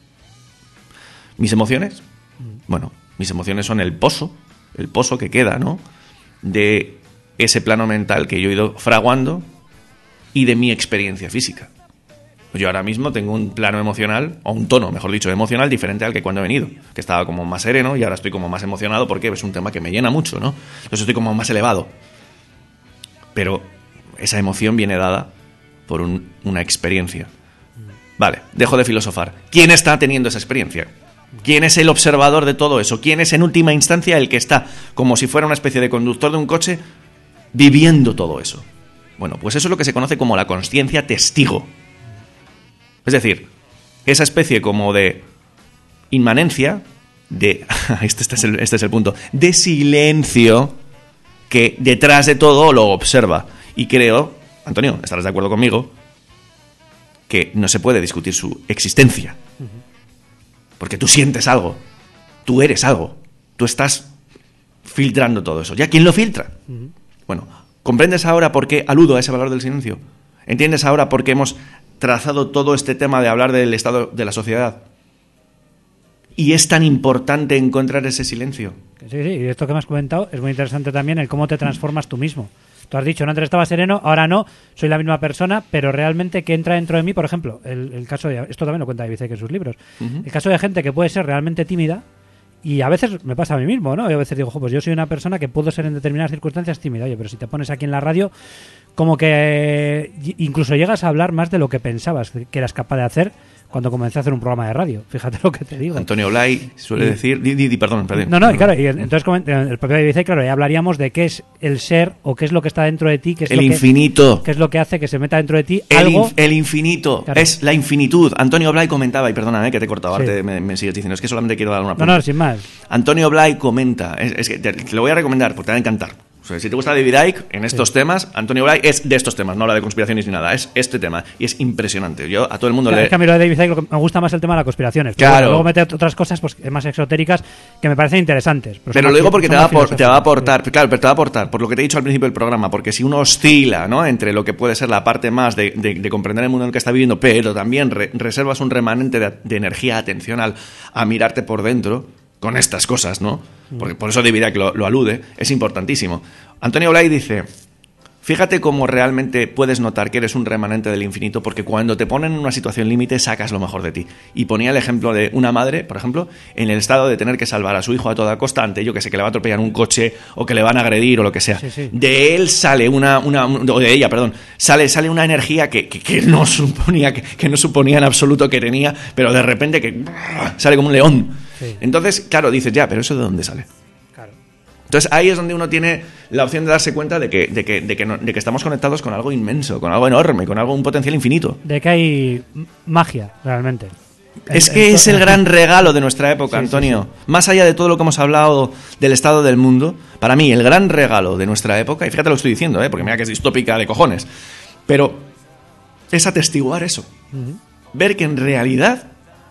mis emociones, bueno, mis emociones son el pozo que queda, ¿no? De ese plano mental que yo he ido fraguando y de mi experiencia física. Yo ahora mismo tengo un plano emocional, o un tono, mejor dicho, emocional diferente al que cuando he venido, que estaba como más sereno y ahora estoy como más emocionado porque es un tema que me llena mucho, ¿no? Entonces estoy como más elevado. Pero esa emoción viene dada por una experiencia. Vale, dejo de filosofar. ¿Quién está teniendo esa experiencia? ¿Quién es el observador de todo eso? ¿Quién es en última instancia el que está como si fuera una especie de conductor de un coche viviendo todo eso? Bueno, pues eso es lo que se conoce como la consciencia testigo. Es decir, esa especie como de inmanencia, de este es el punto, de silencio que detrás de todo lo observa. Y creo, Antonio, estarás de acuerdo conmigo, que no se puede discutir su existencia. Porque tú sientes algo, tú eres algo, tú estás filtrando todo eso. ¿Ya quién lo filtra? Bueno, ¿comprendes ahora por qué aludo a ese valor del silencio? ¿Entiendes ahora por qué hemos trazado todo este tema de hablar del estado de la sociedad? Y es tan importante encontrar ese silencio. Sí, y esto que me has comentado es muy interesante también, el cómo te transformas tú mismo. Tú has dicho, no, antes estaba sereno, ahora no, soy la misma persona, pero realmente que entra dentro de mí, por ejemplo, el caso de, esto también lo cuenta David Icke en sus libros, el caso de gente que puede ser realmente tímida, y a veces me pasa a mí mismo, ¿no? Y a veces digo, pues yo soy una persona que puedo ser en determinadas circunstancias tímida, oye, pero si te pones aquí en la radio, como que incluso llegas a hablar más de lo que pensabas que eras capaz de hacer cuando comencé a hacer un programa de radio. Fíjate lo que te digo. Antonio Blay suele decir... perdón. No, y claro, y entonces el propio David Icke, claro, ya hablaríamos de qué es el ser o qué es lo que está dentro de ti, qué es el infinito. Qué es lo que hace que se meta dentro de ti el infinito, claro. Es la infinitud. Antonio Blay comentaba, y perdóname que te he cortado, ahora me sigues diciendo, es que solamente quiero dar una pregunta. No, sin más. Antonio Blay comenta, es que te lo voy a recomendar porque te va a encantar. O sea, si te gusta David Icke en estos temas, Antonio Blay es de estos temas, no habla de conspiraciones ni nada, es este tema y es impresionante. Yo a todo el mundo Es que a mí lo de David Icke me gusta más el tema de las conspiraciones. Pero claro. Luego mete otras cosas pues más exotéricas que me parecen interesantes. Pero lo digo porque te va a aportar, claro, pero te va a aportar por lo que te he dicho al principio del programa, porque si uno oscila, ¿no?, entre lo que puede ser la parte más de comprender el mundo en el que está viviendo, pero también reservas un remanente de energía, atención a mirarte por dentro con estas cosas, ¿no? Porque por eso David Icke lo alude, es importantísimo. Antonio Blay dice, fíjate cómo realmente puedes notar que eres un remanente del infinito, porque cuando te ponen en una situación límite sacas lo mejor de ti. Y ponía el ejemplo de una madre, por ejemplo, en el estado de tener que salvar a su hijo a toda costa ante, yo que sé, que le va a atropellar un coche o que le van a agredir o lo que sea. Sí. De él sale o de ella, perdón, sale una energía que no suponía en absoluto que tenía, pero de repente que sale como un león. Sí. Entonces, claro, dices, ya, pero ¿eso de dónde sale? Claro. Entonces ahí es donde uno tiene la opción de darse cuenta de que estamos conectados con algo inmenso, con algo enorme, con un potencial infinito. De que hay magia, realmente. Es que es el gran regalo de nuestra época, sí, Antonio. Sí. Más allá de todo lo que hemos hablado del estado del mundo, para mí el gran regalo de nuestra época, y fíjate lo que estoy diciendo, porque mira que es distópica de cojones, pero es atestiguar eso. Uh-huh. Ver que en realidad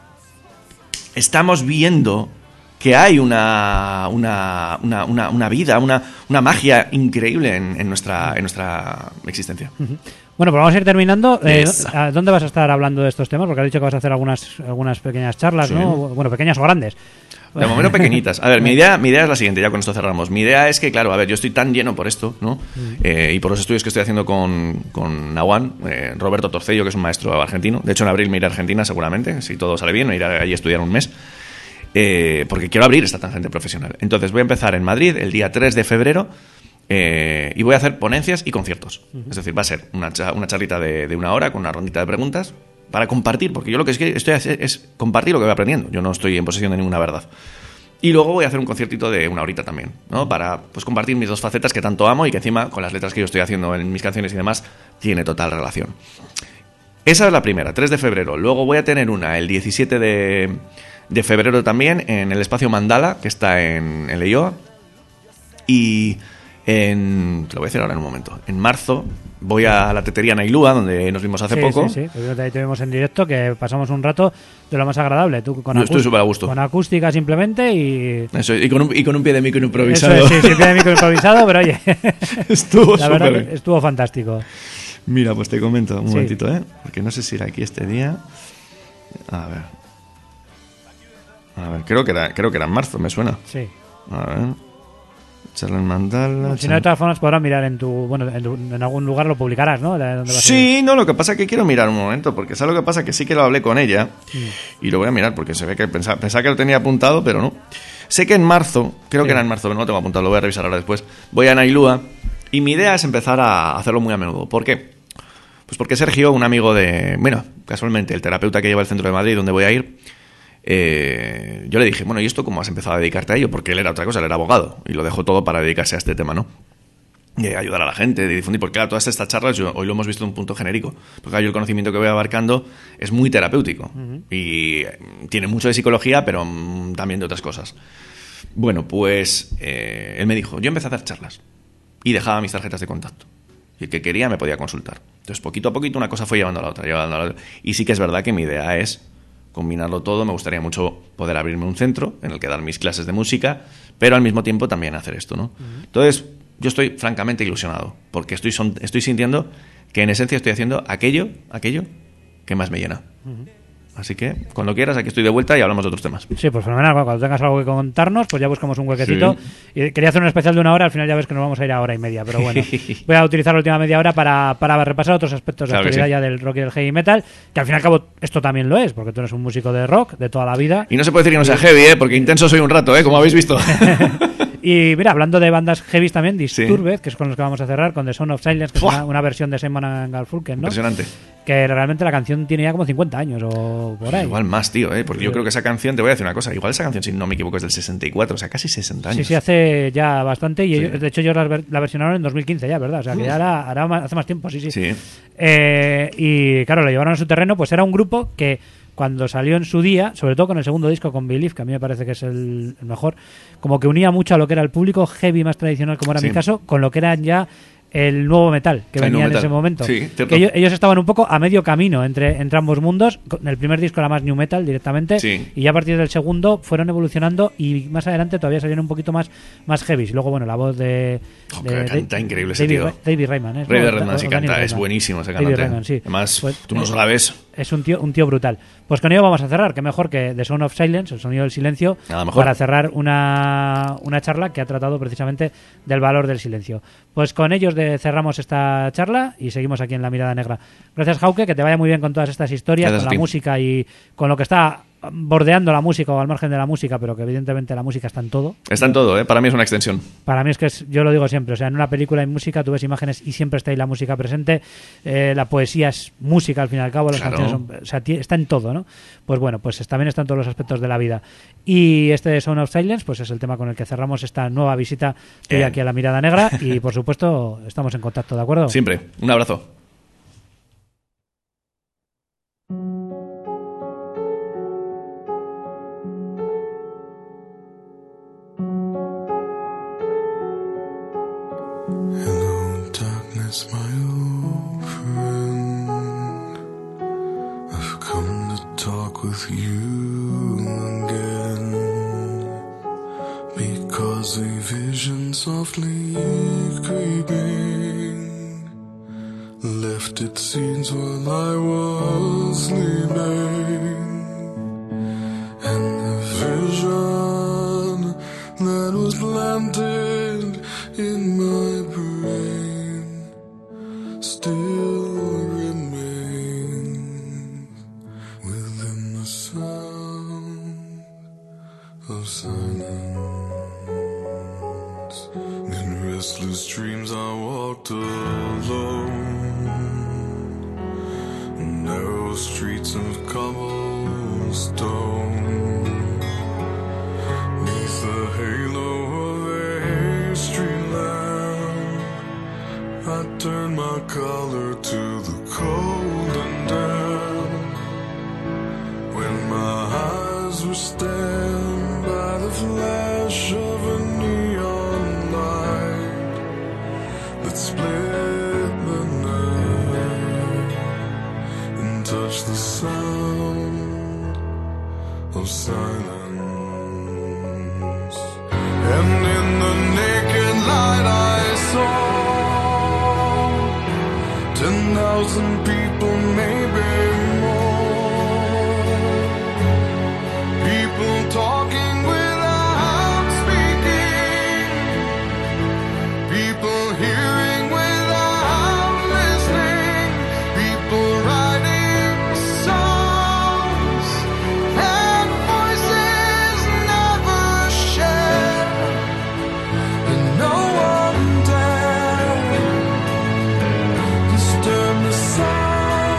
estamos viendo que hay una vida, una magia increíble en nuestra existencia. Uh-huh. Bueno, pues vamos a ir terminando. Yes. ¿Dónde vas a estar hablando de estos temas? Porque has dicho que vas a hacer algunas pequeñas charlas, sí, ¿no? Bueno, pequeñas o grandes. De momento pequeñitas. A ver, mi idea es la siguiente, ya con esto cerramos. Mi idea es que, claro, a ver, yo estoy tan lleno por esto, ¿no? Y por los estudios que estoy haciendo con Nahuan, Roberto Torcello, que es un maestro argentino. De hecho, en abril me iré a Argentina seguramente, si todo sale bien, me iré allí a estudiar un mes. Porque quiero abrir esta tangente profesional. Entonces voy a empezar en Madrid el día 3 de febrero y voy a hacer ponencias y conciertos. Uh-huh. Es decir, va a ser una charlita de una hora con una rondita de preguntas para compartir, porque yo lo que estoy haciendo es compartir lo que voy aprendiendo. Yo no estoy en posesión de ninguna verdad. Y luego voy a hacer un conciertito de una horita también, ¿no? Para pues compartir mis dos facetas que tanto amo y que encima con las letras que yo estoy haciendo en mis canciones y demás tiene total relación. Esa es la primera, 3 de febrero. Luego voy a tener una el 17 de febrero también en el espacio Mandala, que está en Leioa. Y te lo voy a decir ahora en un momento. En marzo voy a la tetería Nailúa, donde nos vimos hace poco. Sí. Ahí te vimos en directo, que pasamos un rato de lo más agradable. Tú estoy súper a gusto. Con acústica simplemente y... Eso, y con un pie de micro improvisado. Eso es, sí, pie de micro improvisado, pero oye... Estuvo la verdad que estuvo fantástico. Mira, pues te comento un momentito, porque no sé si era aquí este día. A ver, creo que era en marzo, me suena. Sí. A ver... Charla en Mandala. Si no, de todas formas podrás mirar en algún lugar lo publicarás, ¿no? Sí, no, lo que pasa es que quiero mirar un momento, porque ¿sabes lo que pasa? Que sí que lo hablé con ella y lo voy a mirar, porque se ve que pensaba que lo tenía apuntado, pero no. Sé que en marzo, creo que era en marzo, pero no lo tengo apuntado, lo voy a revisar ahora después. Voy a Nailúa y mi idea es empezar a hacerlo muy a menudo. ¿Por qué? Pues porque Sergio, un amigo casualmente, el terapeuta que lleva el centro de Madrid, donde voy a ir, yo le dije, bueno, ¿y esto cómo has empezado a dedicarte a ello? Porque él era otra cosa, él era abogado y lo dejó todo para dedicarse a este tema, ¿no? Y ayudar a la gente, de difundir, porque claro, todas estas charlas hoy lo hemos visto en un punto genérico, porque claro, yo el conocimiento que voy abarcando es muy terapéutico y tiene mucho de psicología, pero también de otras cosas. Bueno, pues él me dijo, yo empecé a hacer charlas y dejaba mis tarjetas de contacto y el que quería me podía consultar. Entonces poquito a poquito una cosa fue llevando a la otra, y sí que es verdad que mi idea es combinarlo todo. Me gustaría mucho poder abrirme un centro en el que dar mis clases de música, pero al mismo tiempo también hacer esto, ¿no? Entonces, yo estoy francamente ilusionado, porque estoy sintiendo que en esencia estoy haciendo aquello que más me llena. Así que, cuando quieras, aquí estoy de vuelta y hablamos de otros temas. Sí, pues fenomenal. Cuando tengas algo que contarnos, pues ya buscamos un huequecito. Sí. Y quería hacer un especial de una hora, al final ya ves que nos vamos a ir a hora y media, pero bueno. Voy a utilizar la última media hora para repasar otros aspectos de actualidad ya del rock y del heavy metal, que al fin y al cabo esto también lo es, porque tú eres un músico de rock de toda la vida. Y no se puede decir que no sea heavy, porque intenso soy un rato, como habéis visto. Y mira, hablando de bandas heavy también, Disturbed, que es con los que vamos a cerrar, con The Sound of Silence, que es una versión de Simon & Garfunkel, ¿no? Impresionante. Que realmente la canción tiene ya como 50 años o por ahí. Igual más, tío, porque yo creo que esa canción, te voy a decir una cosa, igual esa canción, si no me equivoco, es del 64, o sea, casi 60 años. Sí, hace ya bastante, y ellos, de hecho ellos la versionaron en 2015 ya, ¿verdad? O sea, que ya hace más tiempo, sí. Y claro, lo llevaron a su terreno, pues era un grupo que cuando salió en su día, sobre todo con el segundo disco, con Believe, que a mí me parece que es el mejor, como que unía mucho a lo que era el público heavy más tradicional, como era mi caso, con lo que eran ya el nuevo metal que venía en ese momento. Sí, que ellos estaban un poco a medio camino entre ambos mundos. El primer disco era más new metal directamente, y ya a partir del segundo fueron evolucionando, y más adelante todavía salieron un poquito más heavy. Y luego, bueno, la voz de canta increíble ese tío. David Rayman. David Rayman sí canta, es buenísimo ese cantante. Rayman, sí. Además, pues, tú no la ves. Es un tío brutal. Pues con ello vamos a cerrar. Qué mejor que The Sound of Silence, el sonido del silencio, para cerrar una charla que ha tratado precisamente del valor del silencio. Pues con ellos cerramos esta charla y seguimos aquí en La Mirada Negra. Gracias, Jauke, que te vaya muy bien con todas estas historias, con la música y con lo que está bordeando la música o al margen de la música, pero que evidentemente la música está en todo. Está en todo, para mí es una extensión. Para mí es que yo lo digo siempre, o sea, en una película hay música, tú ves imágenes y siempre está ahí la música presente. La poesía es música al fin y al cabo, las canciones son, o sea, está en todo, ¿no? Pues bueno, pues también está en todos los aspectos de la vida. Y este Sound of Silence, pues es el tema con el que cerramos esta nueva visita tuya aquí a La Mirada Negra, y por supuesto estamos en contacto, ¿de acuerdo? Siempre. Un abrazo. My old friend, I've come to talk with you again, because a vision softly creeping left its scenes while I was sleeping, and the vision that was planted in my brain still remains within the sound of silence. In restless dreams I walked alone, narrow streets of cobblestone, neath the halo of a street lamp, I turned my collar to the cold and damp, when my eyes were stabbed by the flash of a neon light that split the night and touched the sound of silence. And in the naked light I saw 10,000 people, maybe more. People talking without speaking. People hearing without listening. People writing songs and voices never shared. And no one dared disturb the silence.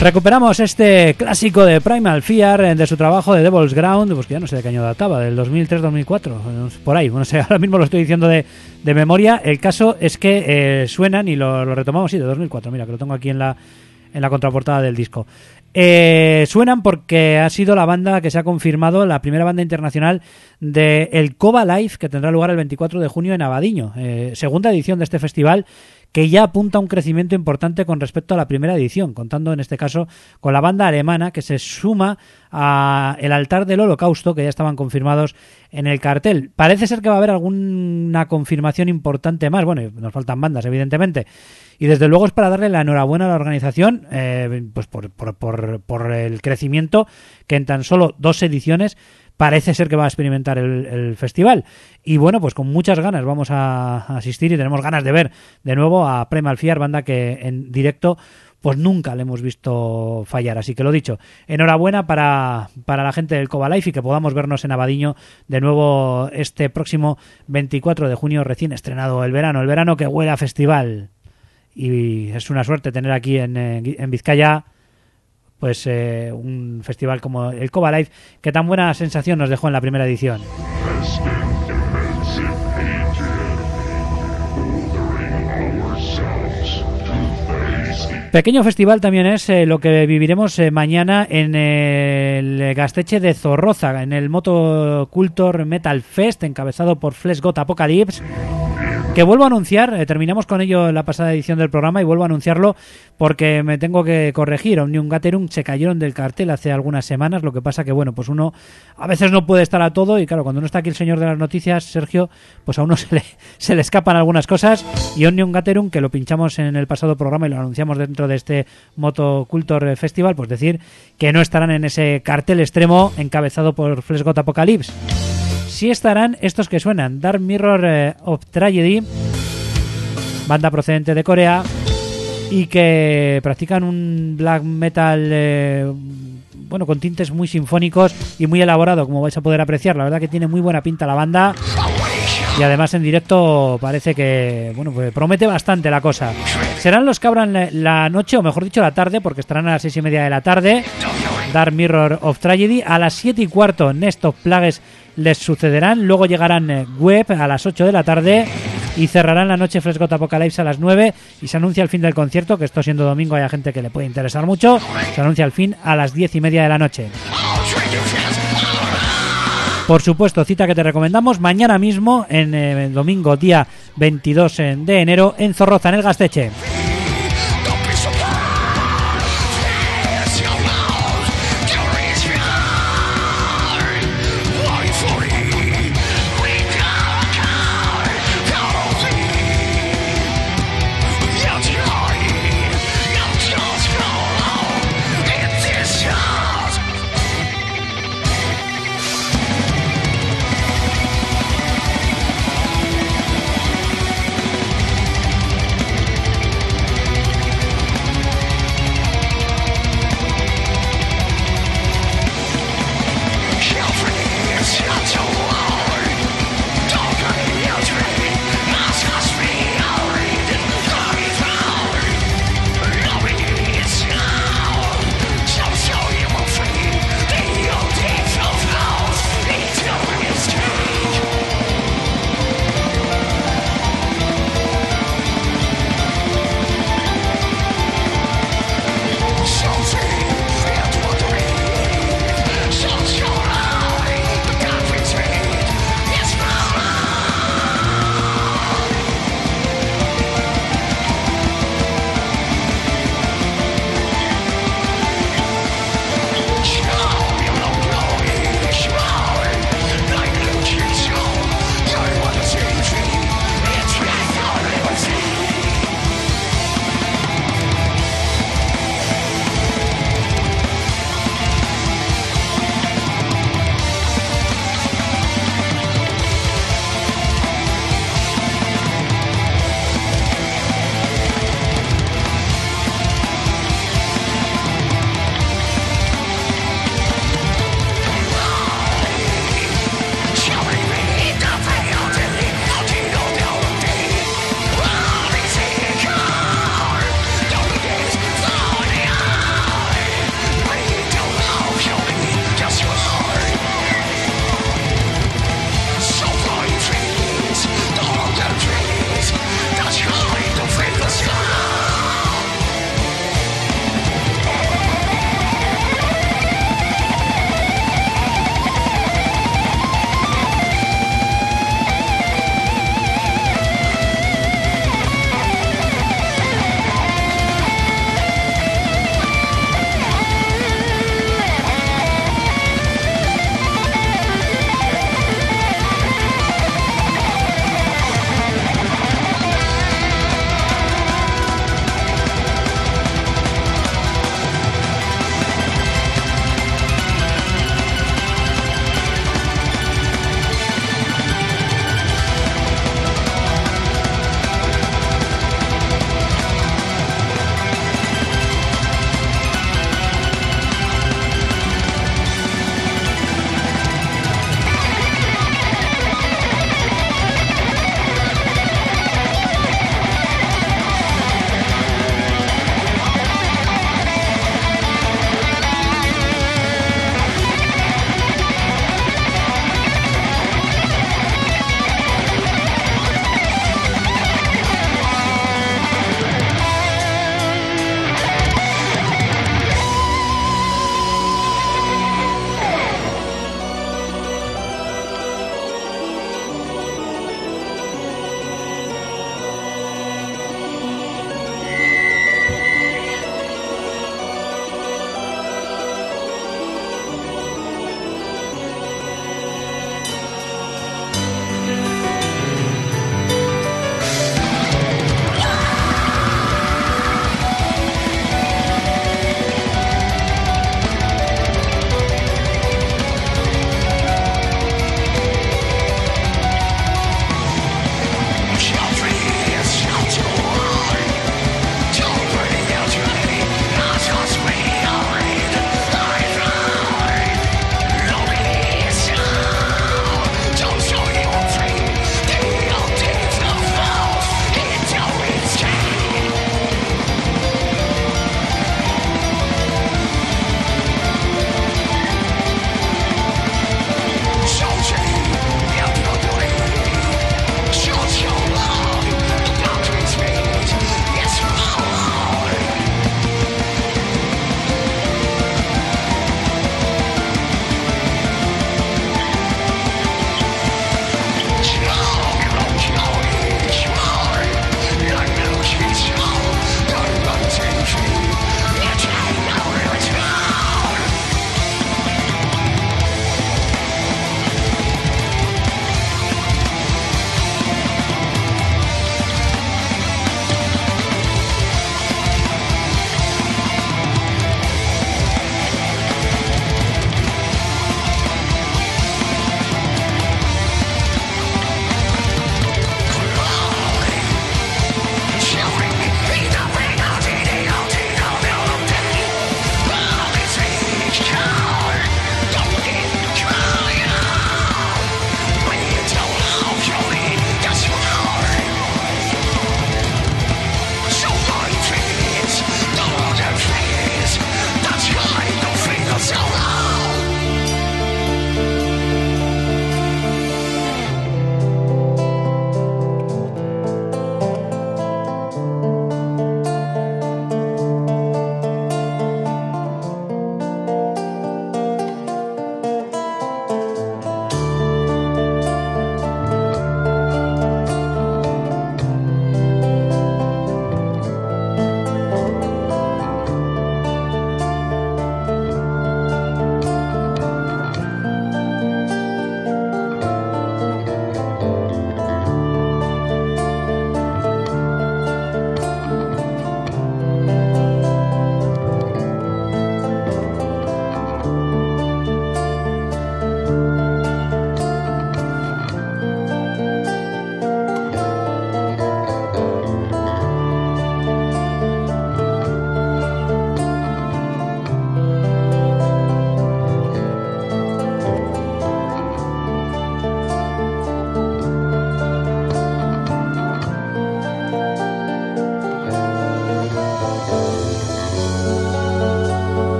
Recuperamos este clásico de Primal Fear de su trabajo de Devil's Ground, pues que ya no sé de qué año databa, del 2003-2004, por ahí, no sé, ahora mismo lo estoy diciendo de memoria. El caso es que suenan, y lo retomamos, sí, de 2004, mira, que lo tengo aquí en la contraportada del disco. Suenan porque ha sido la banda que se ha confirmado la primera banda internacional del Cova Live, que tendrá lugar el 24 de junio en Abadiño, segunda edición de este festival, que ya apunta a un crecimiento importante con respecto a la primera edición, contando en este caso con la banda alemana que se suma a el Altar del Holocausto, que ya estaban confirmados en el cartel. Parece ser que va a haber alguna confirmación importante más. Bueno, nos faltan bandas, evidentemente, y desde luego es para darle la enhorabuena a la organización, pues por el crecimiento que en tan solo 2 ediciones parece ser que va a experimentar el festival. Y bueno, pues con muchas ganas vamos a asistir, y tenemos ganas de ver de nuevo a Primal Fear, banda que en directo pues nunca le hemos visto fallar. Así que lo dicho, enhorabuena para la gente del Cova Life, y que podamos vernos en Abadiño de nuevo este próximo 24 de junio, recién estrenado el verano que huele a festival. Y es una suerte tener aquí en Vizcaya pues un festival como el Cova Live, que tan buena sensación nos dejó en la primera edición. Pequeño festival también es lo que viviremos mañana en el Gasteche de Zorroza, en el Moto Culture Metal Fest, encabezado por Flesh God Apocalypse, que vuelvo a anunciar, terminamos con ello en la pasada edición del programa, y vuelvo a anunciarlo porque me tengo que corregir. Omnium Gatherum se cayeron del cartel hace algunas semanas. Lo que pasa que, bueno, pues uno a veces no puede estar a todo, y claro, cuando no está aquí el señor de las noticias, Sergio, pues a uno se le escapan algunas cosas. Y Omnium Gatherum, que lo pinchamos en el pasado programa y lo anunciamos dentro de este Moto Culture Festival, pues decir que no estarán en ese cartel extremo encabezado por Flesh God Apocalypse. Sí estarán estos que suenan: Dark Mirror of Tragedy, banda procedente de Corea y que practican un black metal bueno, con tintes muy sinfónicos y muy elaborado, como vais a poder apreciar. La verdad que tiene muy buena pinta la banda, y además en directo parece que, bueno, pues promete bastante la cosa. Serán los que abran la noche, o mejor dicho la tarde, porque estarán a las 6:30 de la tarde. Dark Mirror of Tragedy. A las 7:15 Nest of Plagues les sucederán. Luego llegarán Web a las 8 de la tarde y cerrarán la noche Flesh God Apocalypse a las 9, y se anuncia el fin del concierto, que esto siendo domingo hay gente que le puede interesar mucho. Se anuncia el fin a las 10:30 de la noche. Por supuesto, cita que te recomendamos mañana mismo, en el domingo día 22 de enero, en Zorroza, en el Gasteche.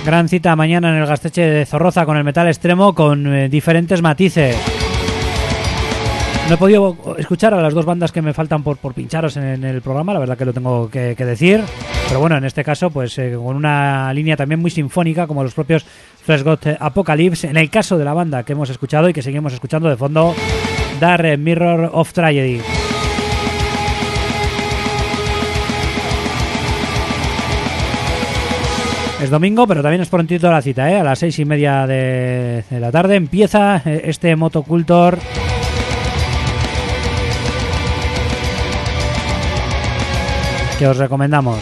Gran cita mañana en el Gasteche de Zorroza con el metal extremo con diferentes matices. No he podido escuchar a las dos bandas que me faltan por pincharos en el programa, la verdad que lo tengo que decir. Pero bueno, en este caso, pues con una línea también muy sinfónica, como los propios Flesh God Apocalypse. En el caso de la banda que hemos escuchado y que seguimos escuchando de fondo, Dark Mirror of Tragedy. Es domingo, pero también es prontito la cita, ¿eh? A las 6:30 de la tarde empieza este Motocultor que os recomendamos.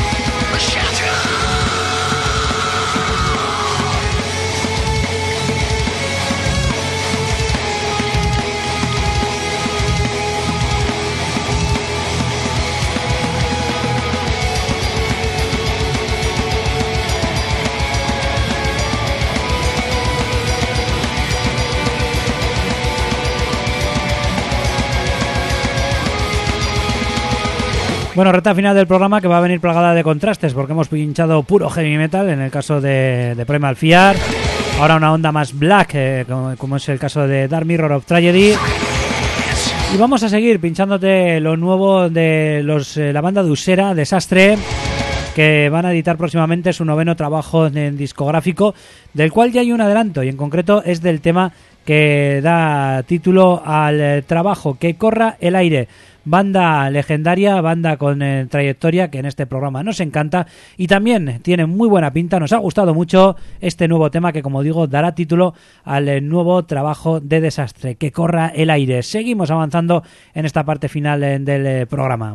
Bueno, recta final del programa que va a venir plagada de contrastes porque hemos pinchado puro heavy metal en el caso de Primal Fear. Ahora una onda más black, como es el caso de Dark Mirror of Tragedy. Y vamos a seguir pinchándote lo nuevo de la banda de Usera, Desastre, que van a editar próximamente su 9º trabajo en discográfico, del cual ya hay un adelanto, y en concreto es del tema que da título al trabajo, Que corra el aire. Banda legendaria, banda con trayectoria que en este programa nos encanta y también tiene muy buena pinta. Nos ha gustado mucho este nuevo tema que, como digo, dará título al nuevo trabajo de Desastre, Que corra el aire. Seguimos avanzando en esta parte final del programa.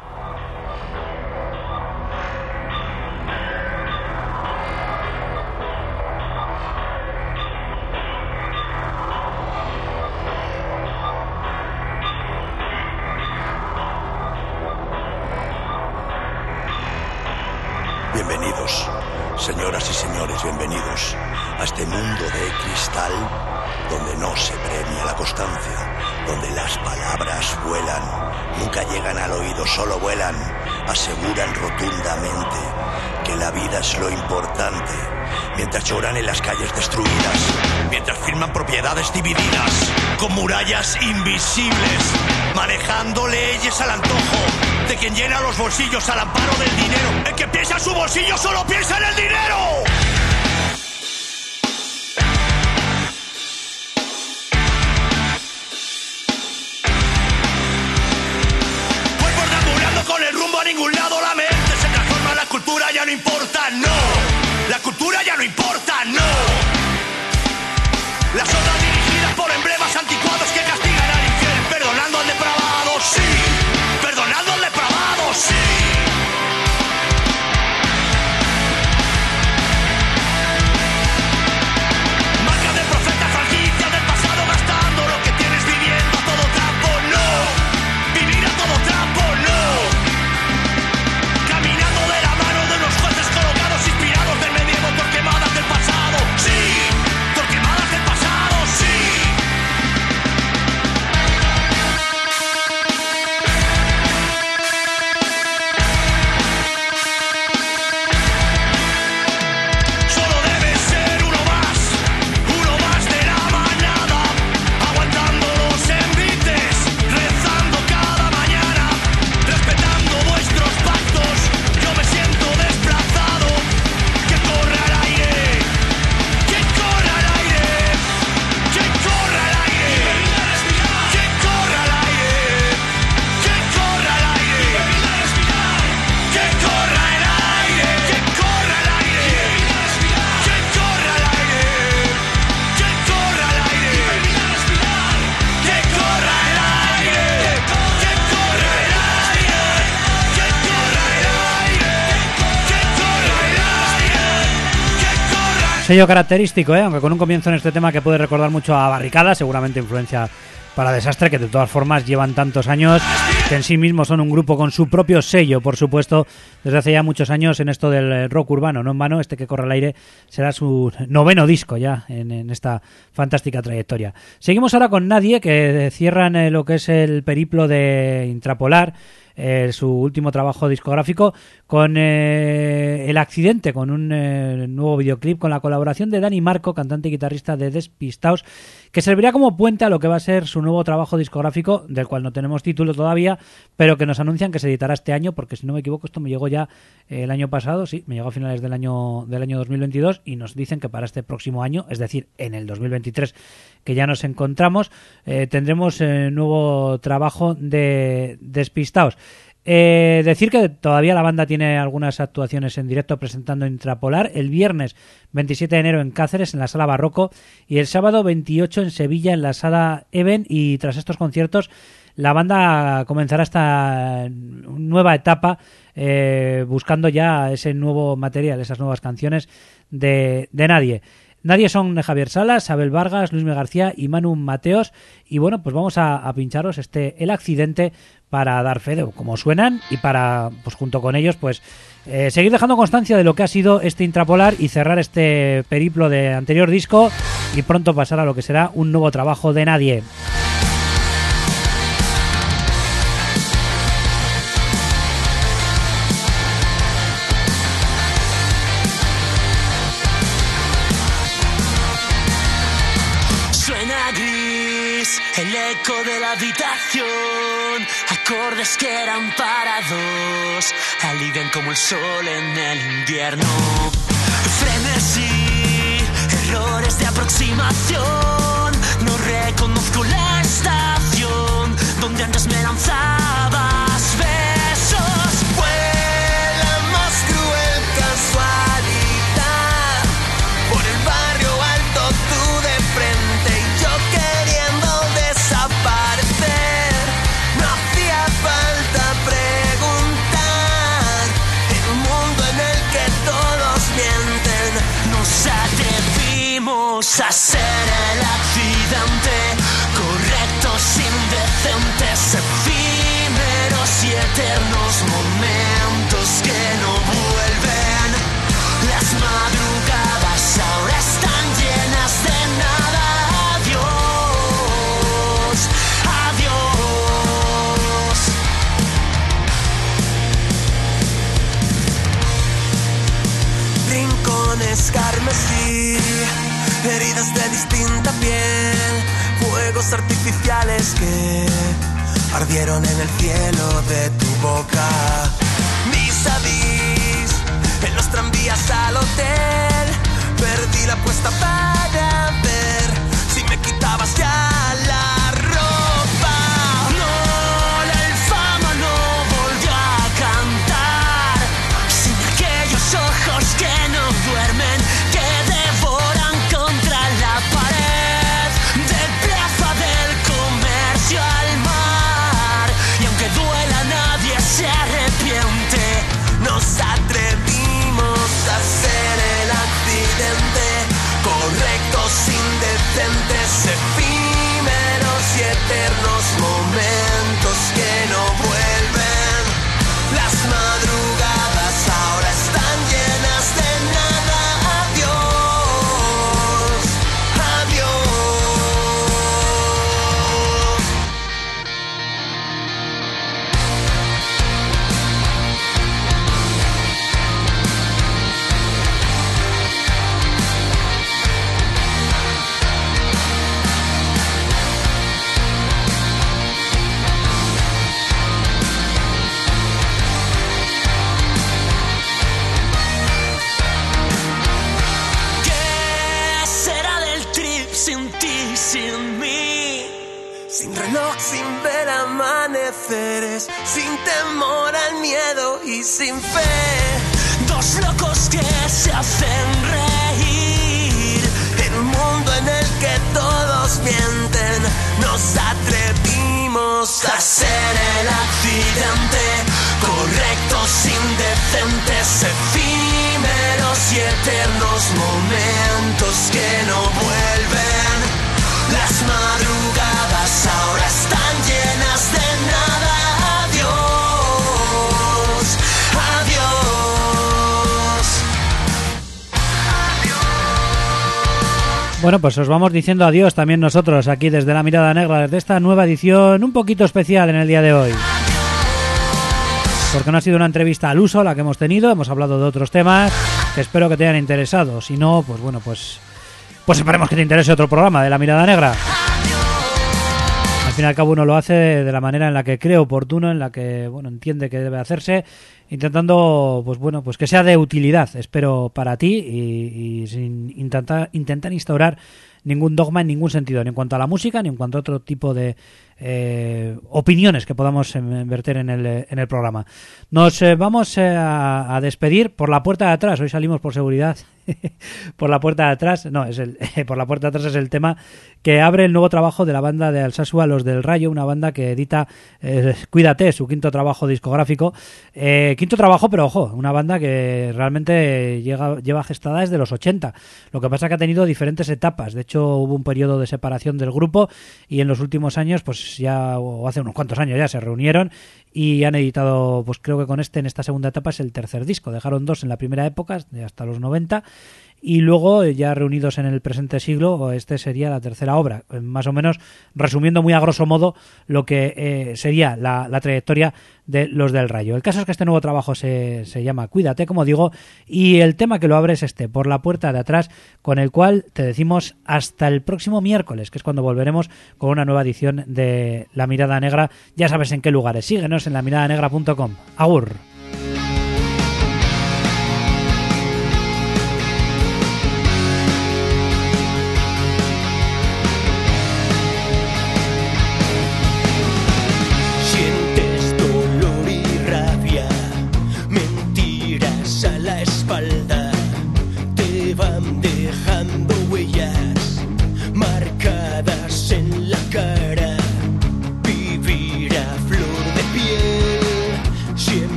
Bienvenidos, señoras y señores, bienvenidos a este mundo de cristal donde no se premia la constancia, donde las palabras vuelan, nunca llegan al oído, solo vuelan, aseguran rotundamente que la vida es lo importante, mientras lloran en las calles destruidas, mientras firman propiedades divididas, con murallas invisibles, manejando leyes al antojo de quien llena los bolsillos al amparo del dinero. El que piensa en su bolsillo solo piensa en el dinero. Cuerpos deambulando con el rumbo a ningún lado, la mente se transforma, la cultura ya no importa, no. La cultura ya no importa, no. Las ondas dirigidas por emblemas anticuados que castigan al infiel, perdonando al depravado, sí. Perdonando al depravado, sí. Marca del profeta, franquicia del pasado, gastando lo que tienes, viviendo a todo trapo, no. Vivir a todo trapo, no. Caminando de la mano de unos jueces colocados, inspirados del medievo por quemadas del pasado, sí. Por quemadas del pasado, sí. Solo debe ser uno más de la manada, aguantando los envites, rezando cada mañana, respetando vuestros pactos. Yo me siento desplazado. Que corra el aire, que corra el aire, que corra el aire, que corra el aire, que corra el aire, que corra el aire, que corra el aire, que corra el aire, que corra el aire, que corra el aire, que corra el aire, que corra el aire, que corra el aire, que corra. Sello característico, aunque con un comienzo en este tema que puede recordar mucho a Barricada, seguramente influencia para Desastre, que de todas formas llevan tantos años, que en sí mismos son un grupo con su propio sello, por supuesto, desde hace ya muchos años en esto del rock urbano. No en vano, este Que corre al aire será su 9º disco ya en esta fantástica trayectoria. Seguimos ahora con Nadie, que cierran lo que es el periplo de Intrapolar, su último trabajo discográfico con El Accidente, con un nuevo videoclip con la colaboración de Dani Marco, cantante y guitarrista de Despistaos, que servirá como puente a lo que va a ser su nuevo trabajo discográfico, del cual no tenemos título todavía, pero que nos anuncian que se editará este año, porque si no me equivoco esto me llegó ya el año pasado, sí, me llegó a finales del año 2022, y nos dicen que para este próximo año, es decir, en el 2023, que ya nos encontramos, tendremos nuevo trabajo de Despistaos. Decir que todavía la banda tiene algunas actuaciones en directo presentando Intrapolar el viernes 27 de enero en Cáceres en la Sala Barroco y el sábado 28 en Sevilla en la Sala Even, y tras estos conciertos la banda comenzará esta nueva etapa buscando ya ese nuevo material, esas nuevas canciones de Nadie. Nadie son de Javier Salas, Abel Vargas, Luismi García y Manu Mateos. Y bueno, pues vamos a pincharos El Accidente para dar fe de cómo suenan y para, pues junto con ellos, pues seguir dejando constancia de lo que ha sido este Intrapolar y cerrar este periplo de anterior disco y pronto pasar a lo que será un nuevo trabajo de Nadie. El eco de la habitación, acordes que eran para dos, alivian como el sol en el invierno. Frenesí, errores de aproximación, no reconozco la estación donde antes me lanzabas besos. Fue la más cruel casualidad, por el barrio alto tú de frente y yo queriendo desaparecer. No hacía falta preguntar, en un mundo en el que todos mienten, nos atrevimos a ser el accidente, correctos, indecentes, efímeros y eternos momentos que no vuelven. Las madrugadas ahora están llenas de nada. Adiós, adiós. Rincones carmesí, heridas de distinta piel, fuegos artificiales que ardieron en el cielo de tu boca. Vis a vis, en los tranvías al hotel, perdí la apuesta para ver si me quitabas ya la ropa. No, la infama no volvió a cantar, sin aquellos ojos que no duermen, que devoran contra la pared de plaza del comercio al mar. Y aunque duela nadie se arrepiente, nos atrevimos a ser el accidente, correctos, indecentes, efímeros y eternos momentos que no vuelven. Las madrugadas ahora están llenas de nada. Adiós, adiós. ¿Qué será del trip sin ti, sin mí? Sin reloj, sin ver amaneceres, sin temor al miedo y sin fe. Dos locos que se hacen reír en un mundo en el que todos mienten. Nos atrevimos a ser el accidente, correctos, indecentes, efímeros y eternos momentos que no vuelven. Las madrugadas ahora están llenas de nada. Adiós, adiós. Bueno, pues os vamos diciendo adiós también nosotros aquí desde La Mirada Negra, desde esta nueva edición un poquito especial en el día de hoy. Adiós. porque no ha sido una entrevista al uso la que hemos tenido, hemos hablado de otros temas que espero que te hayan interesado. Si no, pues bueno, pues esperemos que te interese otro programa de La Mirada Negra. Al fin y al cabo uno lo hace de la manera en la que cree oportuno, en la que bueno entiende que debe hacerse, intentando pues que sea de utilidad, espero, para ti y sin intentar instaurar ningún dogma en ningún sentido, ni en cuanto a la música, ni en cuanto a otro tipo de opiniones que podamos verter en el programa. Nos vamos a despedir por la puerta de atrás. Hoy salimos por seguridad por la puerta de atrás. No, por la puerta de atrás es el tema que abre el nuevo trabajo de la banda de Alsasua, Los del Rayo, una banda que edita Cuídate, su quinto trabajo discográfico. Quinto trabajo, pero ojo, una banda que realmente lleva gestada desde los 80. Lo que pasa es que ha tenido diferentes etapas. De hecho, hubo un periodo de separación del grupo y en los últimos años, pues ya, o hace unos cuantos años ya, se reunieron y han editado, pues creo que con en esta segunda etapa es el tercer disco. Dejaron 2 en la primera época, hasta los 90, y luego ya reunidos en el presente siglo, este sería la tercera obra, más o menos resumiendo muy a grosso modo lo que sería la trayectoria de Los del Rayo. El caso es que este nuevo trabajo se llama Cuídate, como digo, y el tema que lo abre es por la puerta de atrás, con el cual te decimos hasta el próximo miércoles, que es cuando volveremos con una nueva edición de La Mirada Negra. Ya sabes en qué lugares. Síguenos en lamiradanegra.com. Agur.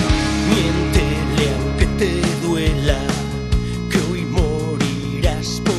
Miéntele aunque te duela, que hoy morirás por